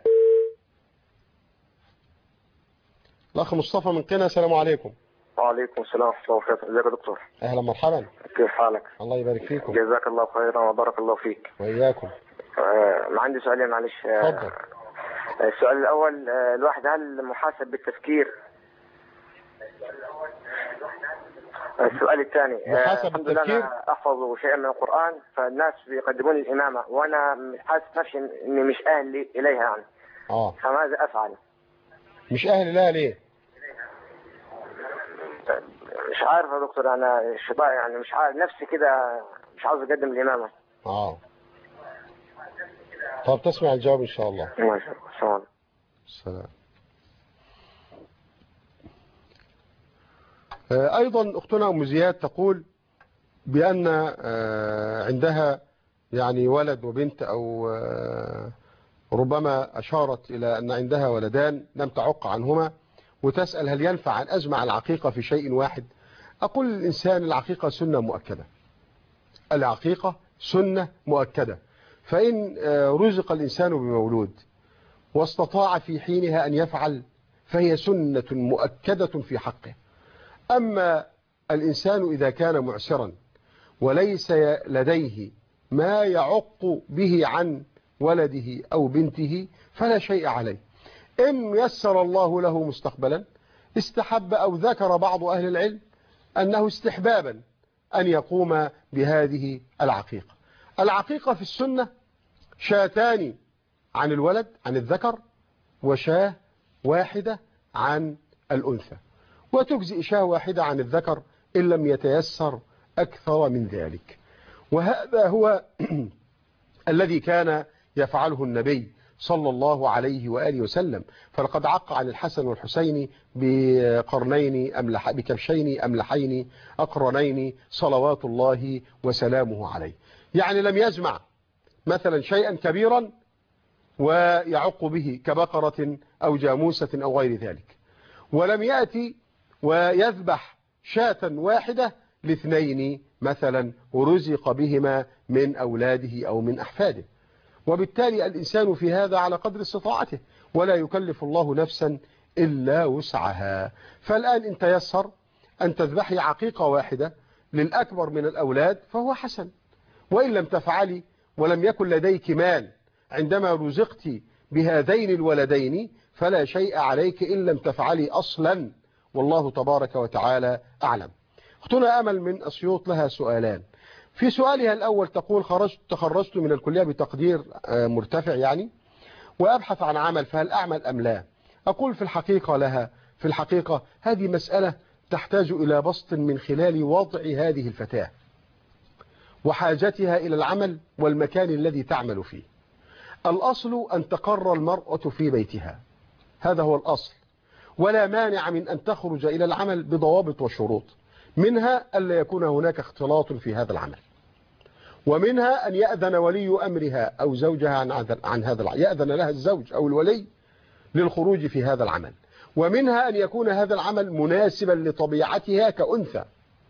الأخ مصطفى من قنا. السلام عليكم. وعليكم السلام ورحمة الله وبركاته. ازيك يا دكتور؟ أهلا مرحبا. كيف حالك؟ الله يبارك فيكم. جزاك الله خيرا وبارك الله فيك. وإياكم. آه عندي سؤالين معلش. اتفضل. آه السؤال الأول، آه الواحد هل محاسب بالتفكير؟ السؤال الثاني، محاسب الحمد بالتفكير؟ لله أنا أحفظ شيئا من القرآن، فالناس بيقدمون الإمامة وأنا حاسس نفسي إني مش أهل إليها يعني. آه. فماذا أفعل؟ مش أهل لها ليه؟ مش عارف يا دكتور، أنا الشيطان يعني مش عارف نفسي كده، مش عاوز أقدم الإمامة. آه. طب تسمع الجواب إن شاء الله. ماشي. السلام. السلام. أيضا أختنا أم زياد تقول بأن عندها يعني ولد وبنت، أو ربما أشارت إلى أن عندها ولدان لم تعق عنهما، وتسأل هل ينفع أن أجمع العقيقة في شيء واحد؟ أقول للإنسان العقيقة سنة مؤكدة، العقيقة سنة مؤكدة، فإن رزق الإنسان بمولود واستطاع في حينها أن يفعل فهي سنة مؤكدة في حقه. أما الإنسان إذا كان معسرا وليس لديه ما يعق به عن ولده أو بنته فلا شيء عليه. إن يسر الله له مستقبلا استحب أو ذكر بعض أهل العلم أنه استحبابا أن يقوم بهذه العقيقة. العقيقة في السنة شاتان عن الولد عن الذكر، وشاه واحدة عن الأنثى، وتجزئ شاه واحدة عن الذكر إن لم يتيسر أكثر من ذلك. وهذا هو الذي كان يفعله النبي صلى الله عليه وآله وسلم، فلقد عق عن الحسن والحسين بقرنين أملح بكبشين أملحين أقرنين صلوات الله وسلامه عليه. يعني لم يجمع مثلا شيئا كبيرا ويعق به كبقرة أو جاموسة أو غير ذلك، ولم يأتي ويذبح شاة واحدة لاثنين مثلا ورزق بهما من أولاده أو من أحفاده. وبالتالي الإنسان في هذا على قدر استطاعته، ولا يكلف الله نفسا إلا وسعها. فالآن إن تيسر أن تذبحي عقيقة واحدة للأكبر من الأولاد فهو حسن، وإن لم تفعلي ولم يكن لديك مال عندما رزقت بهذين الولدين فلا شيء عليك إن لم تفعلي أصلا، والله تبارك وتعالى أعلم. أختنا أمل من أسيوط لها سؤالان. في سؤالها الأول تقول خرجت تخرجت من الكلية بتقدير مرتفع يعني وأبحث عن عمل، فهل أعمل أم لا؟ أقول في الحقيقة لها في الحقيقة هذه مسألة تحتاج إلى بسط من خلال وضع هذه الفتاة وحاجتها إلى العمل والمكان الذي تعمل فيه. الأصل أن تقر المرأة في بيتها، هذا هو الأصل، ولا مانع من أن تخرج إلى العمل بضوابط وشروط، منها ألا يكون هناك اختلاط في هذا العمل، ومنها أن يأذن ولي أمرها أو زوجها عن عن هذا العمل، يأذن لها الزوج أو الولي للخروج في هذا العمل، ومنها أن يكون هذا العمل مناسبا لطبيعتها كأنثى.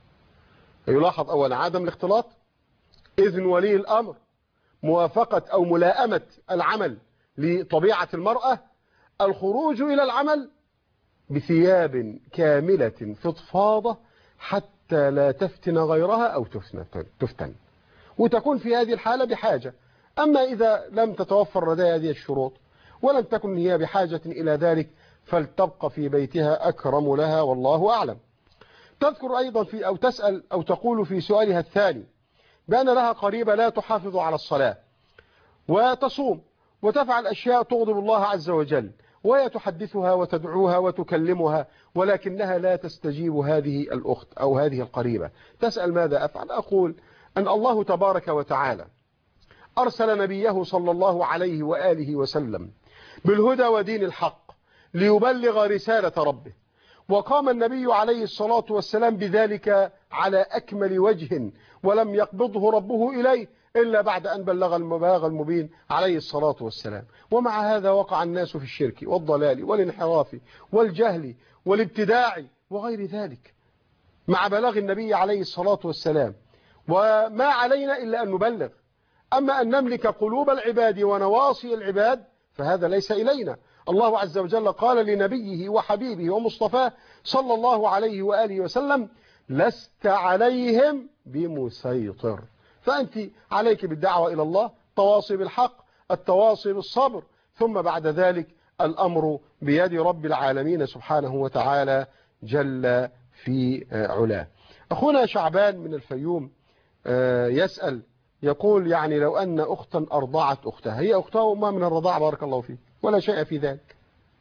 يلاحظ أولا عدم الاختلاط، إذن ولي الأمر، موافقة أو ملائمة العمل لطبيعة المرأة، الخروج إلى العمل بثياب كاملة فضفاضة حتى لا تفتن غيرها أو تفتن، وتكون في هذه الحالة بحاجة. أما إذا لم تتوفر لديها هذه الشروط ولم تكن هي بحاجة إلى ذلك فلتبقى في بيتها أكرم لها والله أعلم. تذكر أيضا في أو تسأل أو تقول في سؤالها الثاني بأن لها قريبة لا تحافظ على الصلاة وتصوم وتفعل أشياء تغضب الله عز وجل، وهي تحدثها وتدعوها وتكلمها ولكنها لا تستجيب هذه الأخت أو هذه القريبة. تسأل ماذا أفعل؟ أقول أن الله تبارك وتعالى أرسل نبيه صلى الله عليه وآله وسلم بالهدى ودين الحق ليبلغ رسالة ربه، وقام النبي عليه الصلاة والسلام بذلك على أكمل وجه، ولم يقبضه ربه إليه إلا بعد أن بلغ المبلاغ المبين عليه الصلاة والسلام. ومع هذا وقع الناس في الشرك والضلال والانحراف والجهل والابتداع وغير ذلك مع بلاغ النبي عليه الصلاة والسلام، وما علينا إلا أن نبلغ. أما أن نملك قلوب العباد ونواصي العباد فهذا ليس إلينا. الله عز وجل قال لنبيه وحبيبه ومصطفاه صلى الله عليه وآله وسلم: لست عليهم بمسيطر. فأنت عليك بالدعوة إلى الله، تواصي بالحق، التواصي بالصبر، ثم بعد ذلك الأمر بيد رب العالمين سبحانه وتعالى جل في علاه. أخونا شعبان من الفيوم يسأل يقول يعني لو أن أختا أرضعت أختها، هي أختها وما من الرضاعة بارك الله فيه ولا شيء في ذلك،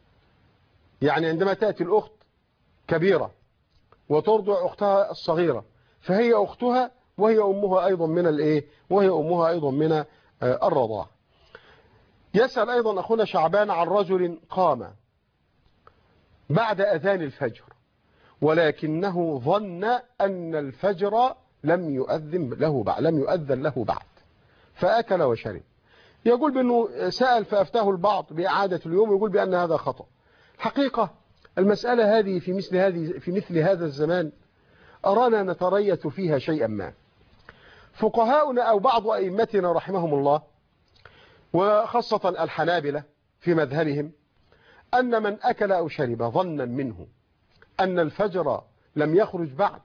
يعني عندما تأتي الأخت كبيرة وترضع أختها الصغيرة فهي أختها وهي أمها أيضا من الإيه وهي أمها أيضا من الرضاعة. يسأل أيضا أخونا شعبان عن رجل قام بعد أذان الفجر ولكنه ظن أن الفجر لم يؤذن له بعد لم يؤذن له بعد فأكل وشرب. يقول بأنه سأل فأفتاه البعض بإعادة اليوم، يقول بأن هذا خطأ. حقيقة المسألة هذه في مثل هذه في مثل هذا الزمان أرانا نتريث فيها شيئا ما. فقهاؤنا أو بعض أئمتنا رحمهم الله وخاصة الحنابلة في مذهبهم أن من أكل أو شرب ظنا منه أن الفجر لم يخرج بعد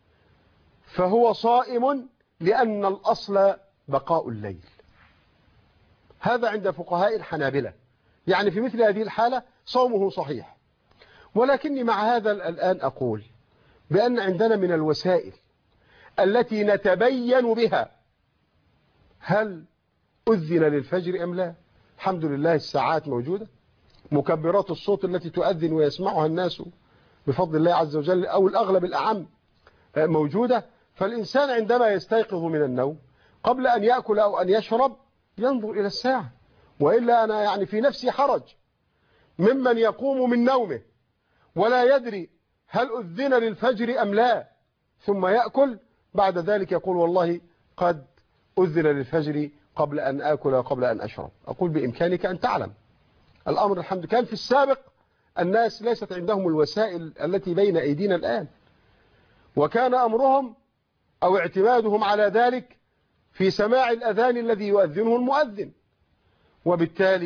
فهو صائم، لأن الأصل بقاء الليل. هذا عند فقهاء الحنابلة، يعني في مثل هذه الحالة صومه صحيح. ولكني مع هذا الآن أقول بأن عندنا من الوسائل التي نتبين بها هل أذن للفجر أم لا. الحمد لله الساعات موجودة، مكبرات الصوت التي تؤذن ويسمعها الناس بفضل الله عز وجل أو الأغلب الأعم موجودة. فالإنسان عندما يستيقظ من النوم قبل أن يأكل أو أن يشرب ينظر إلى الساعة، وإلا أنا يعني في نفسي حرج ممن يقوم من نومه ولا يدري هل أذن للفجر أم لا، ثم يأكل بعد ذلك يقول والله قد أذن للفجر قبل أن آكل وقبل أن أشرب. أقول بإمكانك أن تعلم الأمر. الحمد كان في السابق الناس ليست عندهم الوسائل التي بين أيدينا الآن، وكان أمرهم أو اعتمادهم على ذلك في سماع الأذان الذي يؤذنه المؤذن، وبالتالي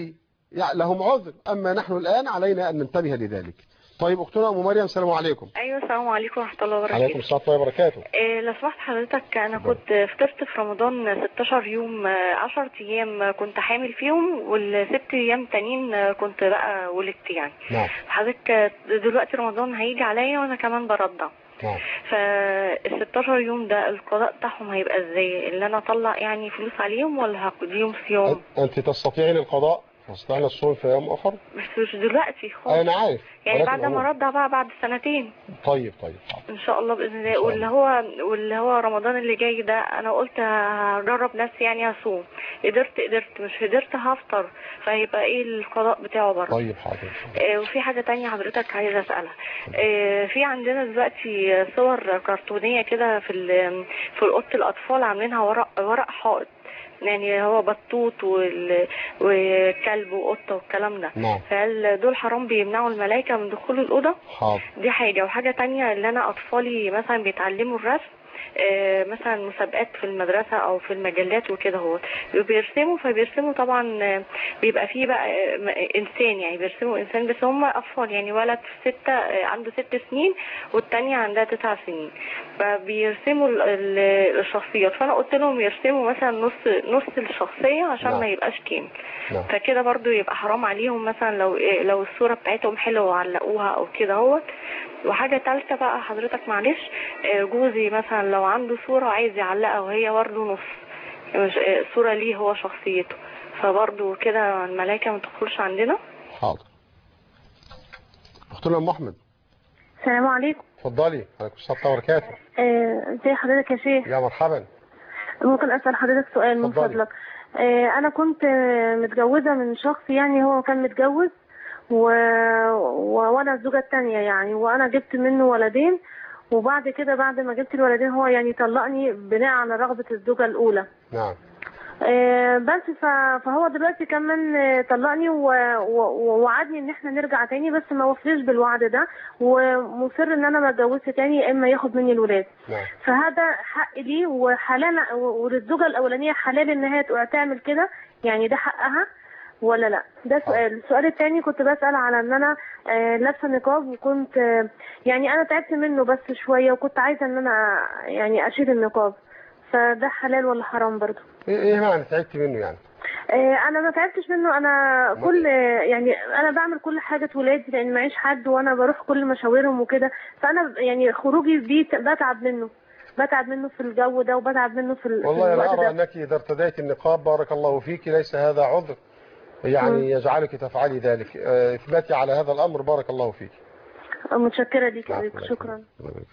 لهم عذر، أما نحن الآن علينا أن ننتبه لذلك. طيب أختنا أم مريم، السلام عليكم. ايوه السلام عليكم ورحمه الله وبركاته. عليكم السلام ورحمه الله وبركاته. إيه لو سمحت حضرتك، انا كنت فطرت في رمضان ستاشر يوم، عشرة ايام كنت حامل فيهم، والست ايام تانيين كنت بقى ولدت يعني. نعم. حضرتك دلوقتي رمضان هيجي عليا وانا كمان برضع. نعم. فال ستاشر يوم ده القضاء بتاعهم هيبقى ازاي؟ اللي انا اطلع يعني فلوس عليهم ولا هقضيهم صيام؟ انت تستطيعين القضاء؟ تستطيعين الصوم في يوم اخر؟ بس مش دلوقتي خالص. انا عارف يعني بعد ما ارضع بقى بعد سنتين. طيب طيب ان شاء الله باذن الله. واللي هو واللي هو رمضان اللي جاي ده انا قلت هجرب نفسي يعني اصوم، قدرت قدرت مش قدرت هفطر، فهيبقى ايه القضاء بتاعه برضه؟ طيب حاضر. آه وفي حاجه تانية حضرتك عايزه اسالها. آه في عندنا دلوقتي صور كرتونيه كده في في اوضه الاطفال عاملينها ورق ورق حائط، يعني هو بطوط وال... وكلب وقطه والكلام ده. نعم. فهل دول حرام بيمنعوا الملائكه من دخول الاوضه؟ حاضر. دي حاجه. وحاجه تانية اللي انا اطفالي مثلا بيتعلموا الرسم، آه مثلا مسابقات في المدرسه او في المجلات وكده، هو بيرسموا فبيرسموا طبعا بيبقى فيه بقى انسان، يعني بيرسموا انسان بس هم اطفال، يعني ولد ستة عنده ست سنين والتانية عندها تسع سنين، فبيرسموا الشخصيات. فانا قلت لهم يرسموا مثلا نص نص الشخصيه عشان نعم. ما يبقاش كامل. نعم. فكده برضو يبقى حرام عليهم مثلا لو لو الصوره بتاعتهم حلوه وعلقوها او كده اهوت. وحاجه ثالثه بقى حضرتك معلش، جوزي مثلا لو عنده صوره عايز يعلقها وهي برضو نص صوره ليه هو شخصيته، فبرضو كده الملائكه ما تدخلش عندنا. حاضر. اختنا ام احمد. السلام عليكم. اتفضلي. عليكم السلام ورحمه الله وبركاته. ازي حضرتك يا شيخ؟ يا مرحبا. ممكن اسال حضرتك سؤال من فضلك؟ آه انا كنت متجوزه من شخص، يعني هو كان متجوز و... و... وانا الزوجه الثانيه يعني، وانا جبت منه ولدين، وبعد كده بعد ما جبت الولدين هو يعني طلقني بناء على رغبه الزوجه الاولى. نعم. آه بس فهو دلوقتي كمان طلقني ووعدني ان احنا نرجع تاني، بس ما وفيش بالوعد ده، ومصر ان انا ما اتجوزش تاني يا اما ياخد مني الولاد. نعم. فهذا حق لي وحلال، وللزوجه الاولانيه حلال ان هي تعمل كده، يعني ده حقها ولا لا؟ ده سؤال. السؤال الثاني كنت بسال على ان انا آه لابسه نقاب، وكنت آه يعني انا تعبت منه بس شويه، وكنت عايزه ان انا يعني اشيل النقاب، فده حلال ولا حرام برضه؟ ايه معنى تعبت منه يعني؟ آه انا ما تعبتش منه، انا كل يعني انا بعمل كل حاجه ولادي لان معيش حد، وانا بروح كل مشاورهم وكده، فانا يعني خروجي بيه بتعب منه بتعب منه في الجو ده، وبتعب منه في الوقت ده. والله انا ارى انك اذا ارتديت النقاب بارك الله فيك ليس هذا عذر يعني م. يجعلك تفعلي ذلك. اثبتي على هذا الامر بارك الله فيك. متشكره ليك. شكرا.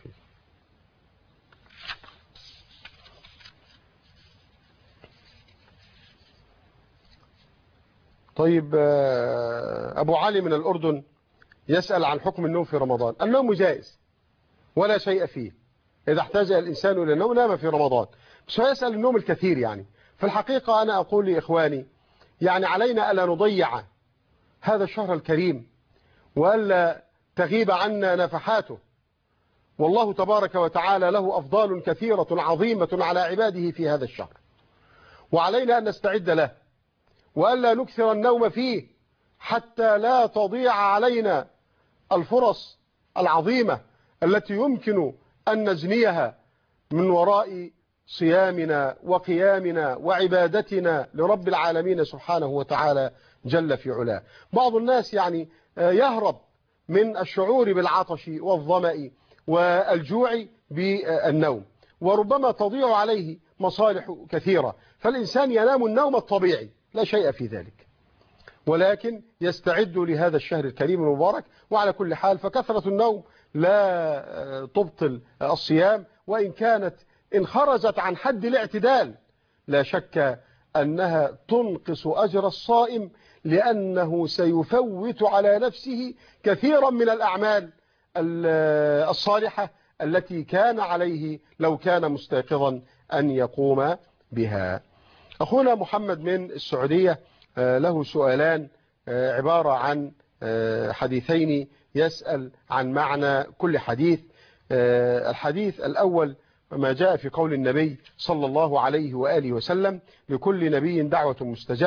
طيب أبو علي من الأردن يسأل عن حكم النوم في رمضان. النوم جائز ولا شيء فيه، إذا احتاج الإنسان إلى النوم نام في رمضان، بس هو يسأل النوم الكثير. يعني في الحقيقة أنا أقول لإخواني يعني علينا ألا نضيع هذا الشهر الكريم، وألا تغيب عنا نفحاته، والله تبارك وتعالى له أفضال كثيرة عظيمة على عباده في هذا الشهر، وعلينا أن نستعد له، وألا نكثر النوم فيه حتى لا تضيع علينا الفرص العظيمة التي يمكن أن نجنيها من وراء صيامنا وقيامنا وعبادتنا لرب العالمين سبحانه وتعالى جل في علاه. بعض الناس يعني يهرب من الشعور بالعطش والظمأ والجوع بالنوم، وربما تضيع عليه مصالح كثيرة، فالإنسان ينام النوم الطبيعي لا شيء في ذلك، ولكن يستعد لهذا الشهر الكريم المبارك. وعلى كل حال فكثرة النوم لا تبطل الصيام، وإن كانت إن خرجت عن حد الاعتدال لا شك أنها تنقص أجر الصائم، لأنه سيفوت على نفسه كثيرا من الأعمال الصالحة التي كان عليه لو كان مستيقظا أن يقوم بها. أخونا محمد من السعودية له سؤالان عبارة عن حديثين، يسأل عن معنى كل حديث. الحديث الأول ما جاء في قول النبي صلى الله عليه وآله وسلم: لكل نبي دعوة مستجابة،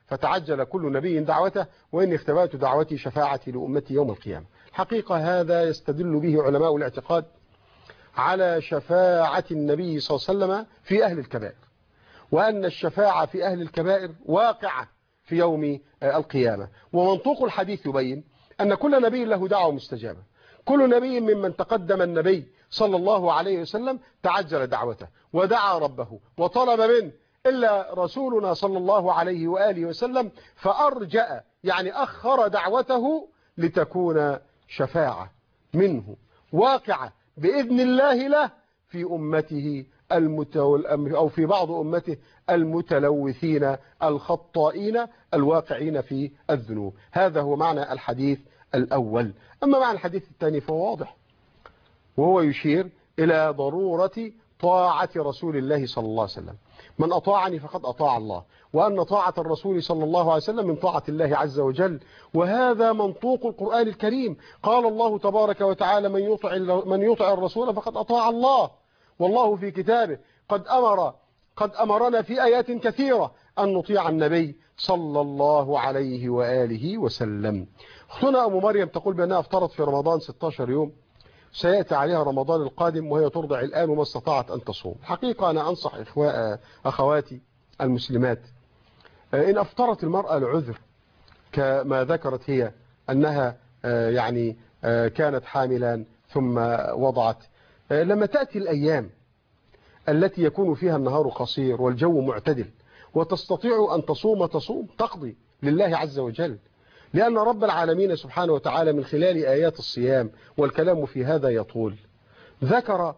فتعجل كل نبي دعوته، وإني اختبأت دعوتي شفاعتي لأمتي يوم القيامة. حقيقة هذا يستدل به علماء الاعتقاد على شفاعة النبي صلى الله عليه وسلم في أهل الكبائر، وأن الشفاعة في أهل الكبائر واقعة في يوم القيامة. ومنطوق الحديث يبين أن كل نبي له دعوة مستجابة، كل نبي ممن تقدم النبي صلى الله عليه وسلم تعجل دعوته ودعا ربه وطلب منه، إلا رسولنا صلى الله عليه وآله وسلم فأرجأ، يعني أخر دعوته لتكون شفاعة منه واقعة بإذن الله له في أمته المتول أو في بعض أمته المتلوثين الخطائين الواقعين في الذنوب. هذا هو معنى الحديث الأول. أما معنى الحديث الثاني فهو واضح، وهو يشير إلى ضرورة طاعة رسول الله صلى الله عليه وسلم. من أطاعني فقد أطاع الله، وأن طاعة الرسول صلى الله عليه وسلم من طاعة الله عز وجل، وهذا منطوق القرآن الكريم. قال الله تبارك وتعالى: من يطع من يطع الرسول فقد أطاع الله، والله في كتابه قد أمر قد أمرنا في آيات كثيرة أن نطيع النبي صلى الله عليه وآله وسلم. أختنا أم مريم تقول بأنها افطرت في رمضان ستة عشر يوم، سيأتي عليها رمضان القادم وهي ترضع الآن وما استطاعت أن تصوم. حقيقة أنا أنصح أخواتي المسلمات، إن أفطرت المرأة لعذر كما ذكرت هي أنها يعني كانت حاملا ثم وضعت، لما تأتي الأيام التي يكون فيها النهار قصير والجو معتدل وتستطيع أن تصوم تصوم تقضي لله عز وجل، لأن رب العالمين سبحانه وتعالى من خلال آيات الصيام، والكلام في هذا يطول، ذكر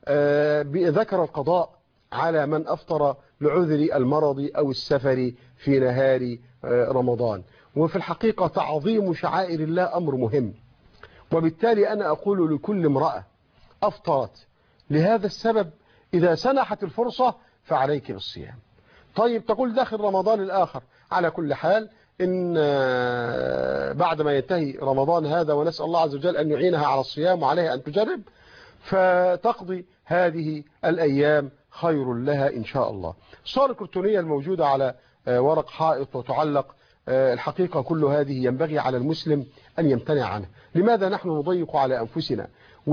ذكر القضاء على من أفطر لعذر المرض أو السفر في نهار رمضان. وفي الحقيقة تعظيم شعائر الله أمر مهم، وبالتالي أنا أقول لكل امرأة أفطرت لهذا السبب إذا سنحت الفرصة فعليك بالصيام. طيب تقول داخل رمضان الآخر، على كل حال إن بعد ما ينتهي رمضان هذا ونسأل الله عز وجل أن يعينها على الصيام وعليها أن تجرب، فتقضي هذه الأيام خير لها إن شاء الله. الصور الكرتونية الموجودة على ورق حائط وتعلق، الحقيقة كل هذه ينبغي على المسلم أن يمتنع عنها. لماذا نحن نضيق على أنفسنا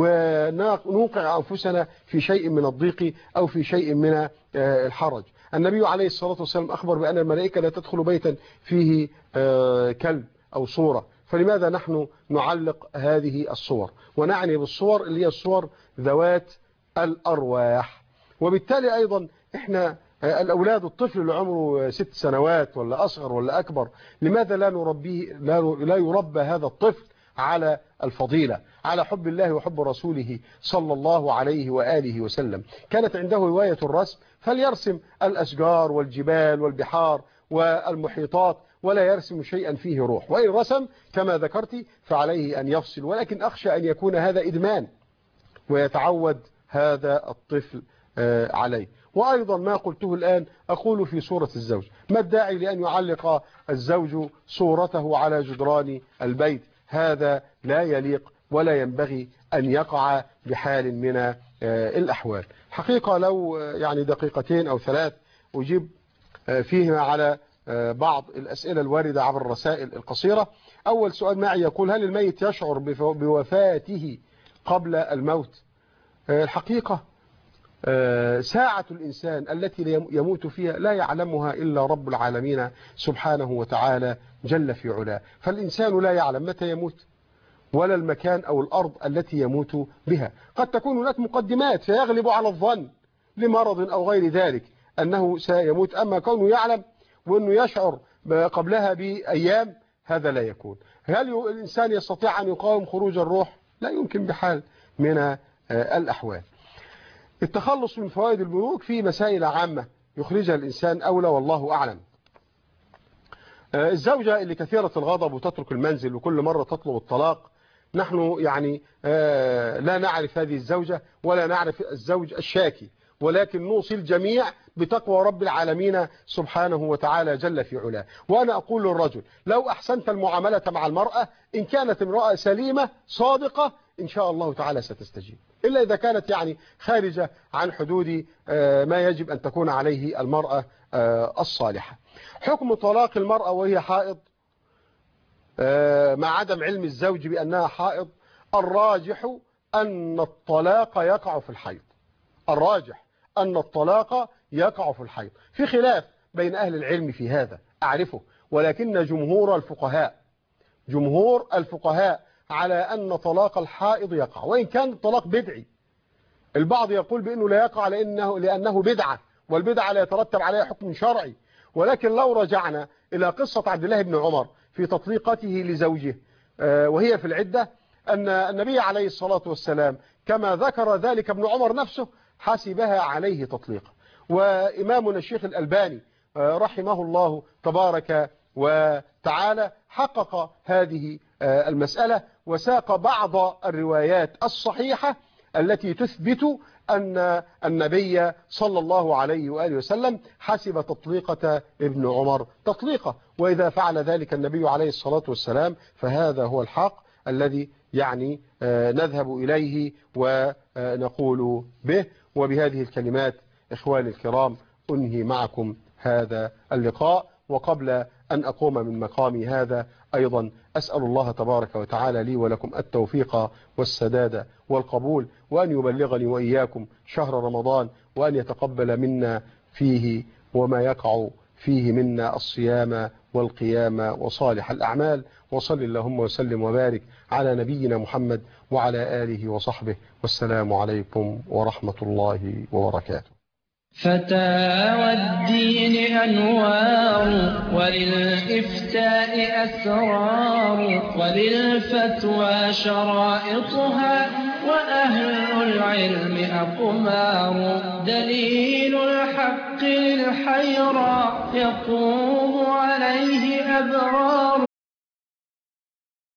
ونوقع أنفسنا في شيء من الضيق أو في شيء من الحرج؟ النبي عليه الصلاة والسلام أخبر بأن الملائكة لا تدخل بيتا فيه كلب أو صورة، فلماذا نحن نعلق هذه الصور؟ ونعني بالصور اللي هي الصور ذوات الأرواح. وبالتالي أيضا إحنا الأولاد، الطفل اللي عمره ست سنوات ولا أصغر ولا أكبر، لماذا لا نربيه لا يربى هذا الطفل على الفضيلة، على حب الله وحب رسوله صلى الله عليه وآله وسلم؟ كانت عنده هواية الرسم فليرسم الأشجار والجبال والبحار والمحيطات، ولا يرسم شيئا فيه روح. وإن رسم كما ذكرت فعليه أن يفصل، ولكن أخشى أن يكون هذا إدمان ويتعود هذا الطفل عليه. وأيضا ما قلته الآن أقول في صورة الزوج، ما الداعي لأن يعلق الزوج صورته على جدران البيت؟ هذا لا يليق ولا ينبغي أن يقع بحال من الأحوال. حقيقة لو يعني دقيقتين أو ثلاث أجيب فيهما على بعض الأسئلة الواردة عبر الرسائل القصيرة. أول سؤال معي يقول: هل الميت يشعر بوفاته قبل الموت؟ الحقيقة ساعة الإنسان التي يموت فيها لا يعلمها إلا رب العالمين سبحانه وتعالى جل في علاه، فالإنسان لا يعلم متى يموت ولا المكان أو الأرض التي يموت بها. قد تكون هناك مقدمات فيغلب على الظن لمرض أو غير ذلك أنه سيموت، أما كونه يعلم وأنه يشعر قبلها بأيام هذا لا يكون. هل الإنسان يستطيع أن يقاوم خروج الروح؟ لا يمكن بحال من الأحوال. التخلص من فوائد البنوك في مسائل عامة يخرجها الإنسان أولى والله أعلم. الزوجة اللي كثيرة الغضب وتترك المنزل وكل مرة تطلب الطلاق، نحن يعني لا نعرف هذه الزوجة ولا نعرف الزوج الشاكي، ولكن نوصي الجميع بتقوى رب العالمين سبحانه وتعالى جل في علاه. وأنا أقول للرجل: لو أحسنت المعاملة مع المرأة، إن كانت امرأة سليمة صادقة إن شاء الله تعالى ستستجيب، إلا إذا كانت يعني خارجة عن حدود ما يجب أن تكون عليه المرأة الصالحة. حكم طلاق المرأة وهي حائض مع عدم علم الزوج بأنها حائض، الراجح أن الطلاق يقع في الحيض. الراجح أن الطلاق يقع في الحيض. في خلاف بين أهل العلم في هذا أعرفه، ولكن جمهور الفقهاء جمهور الفقهاء على أن طلاق الحائض يقع، وإن كان الطلاق بدعي. البعض يقول بأنه لا يقع لأنه, لأنه بدعة، والبدعة لا يترتب عليها حكم شرعي. ولكن لو رجعنا إلى قصة عبد الله بن عمر في تطليقته لزوجه وهي في العدة، أن النبي عليه الصلاة والسلام كما ذكر ذلك ابن عمر نفسه حسبها عليه تطليقا. وإمامنا الشيخ الألباني رحمه الله تبارك وتعالى حقق هذه المسألة وساق بعض الروايات الصحيحة التي تثبت أن النبي صلى الله عليه وآله وسلم حسب تطليقة ابن عمر تطليقة. وإذا فعل ذلك النبي عليه الصلاة والسلام فهذا هو الحق الذي يعني نذهب إليه ونقول به. وبهذه الكلمات إخواني الكرام أنهي معكم هذا اللقاء. وقبل أن أقوم من مقامي هذا أيضا أسأل الله تبارك وتعالى لي ولكم التوفيق والسداد والقبول، وأن يبلغني وإياكم شهر رمضان، وأن يتقبل منا فيه وما يقع فيه منا الصيام والقيام وصالح الأعمال. وصل اللهم وسلم وبارك على نبينا محمد وعلى آله وصحبه، والسلام عليكم ورحمة الله وبركاته. فتاوى الدين أنوار، وللإفتاء أسرار، وللفتوى شرائطها، وأهل العلم أقمار. دليل الحق للحيرى يقوم عليه أبرار.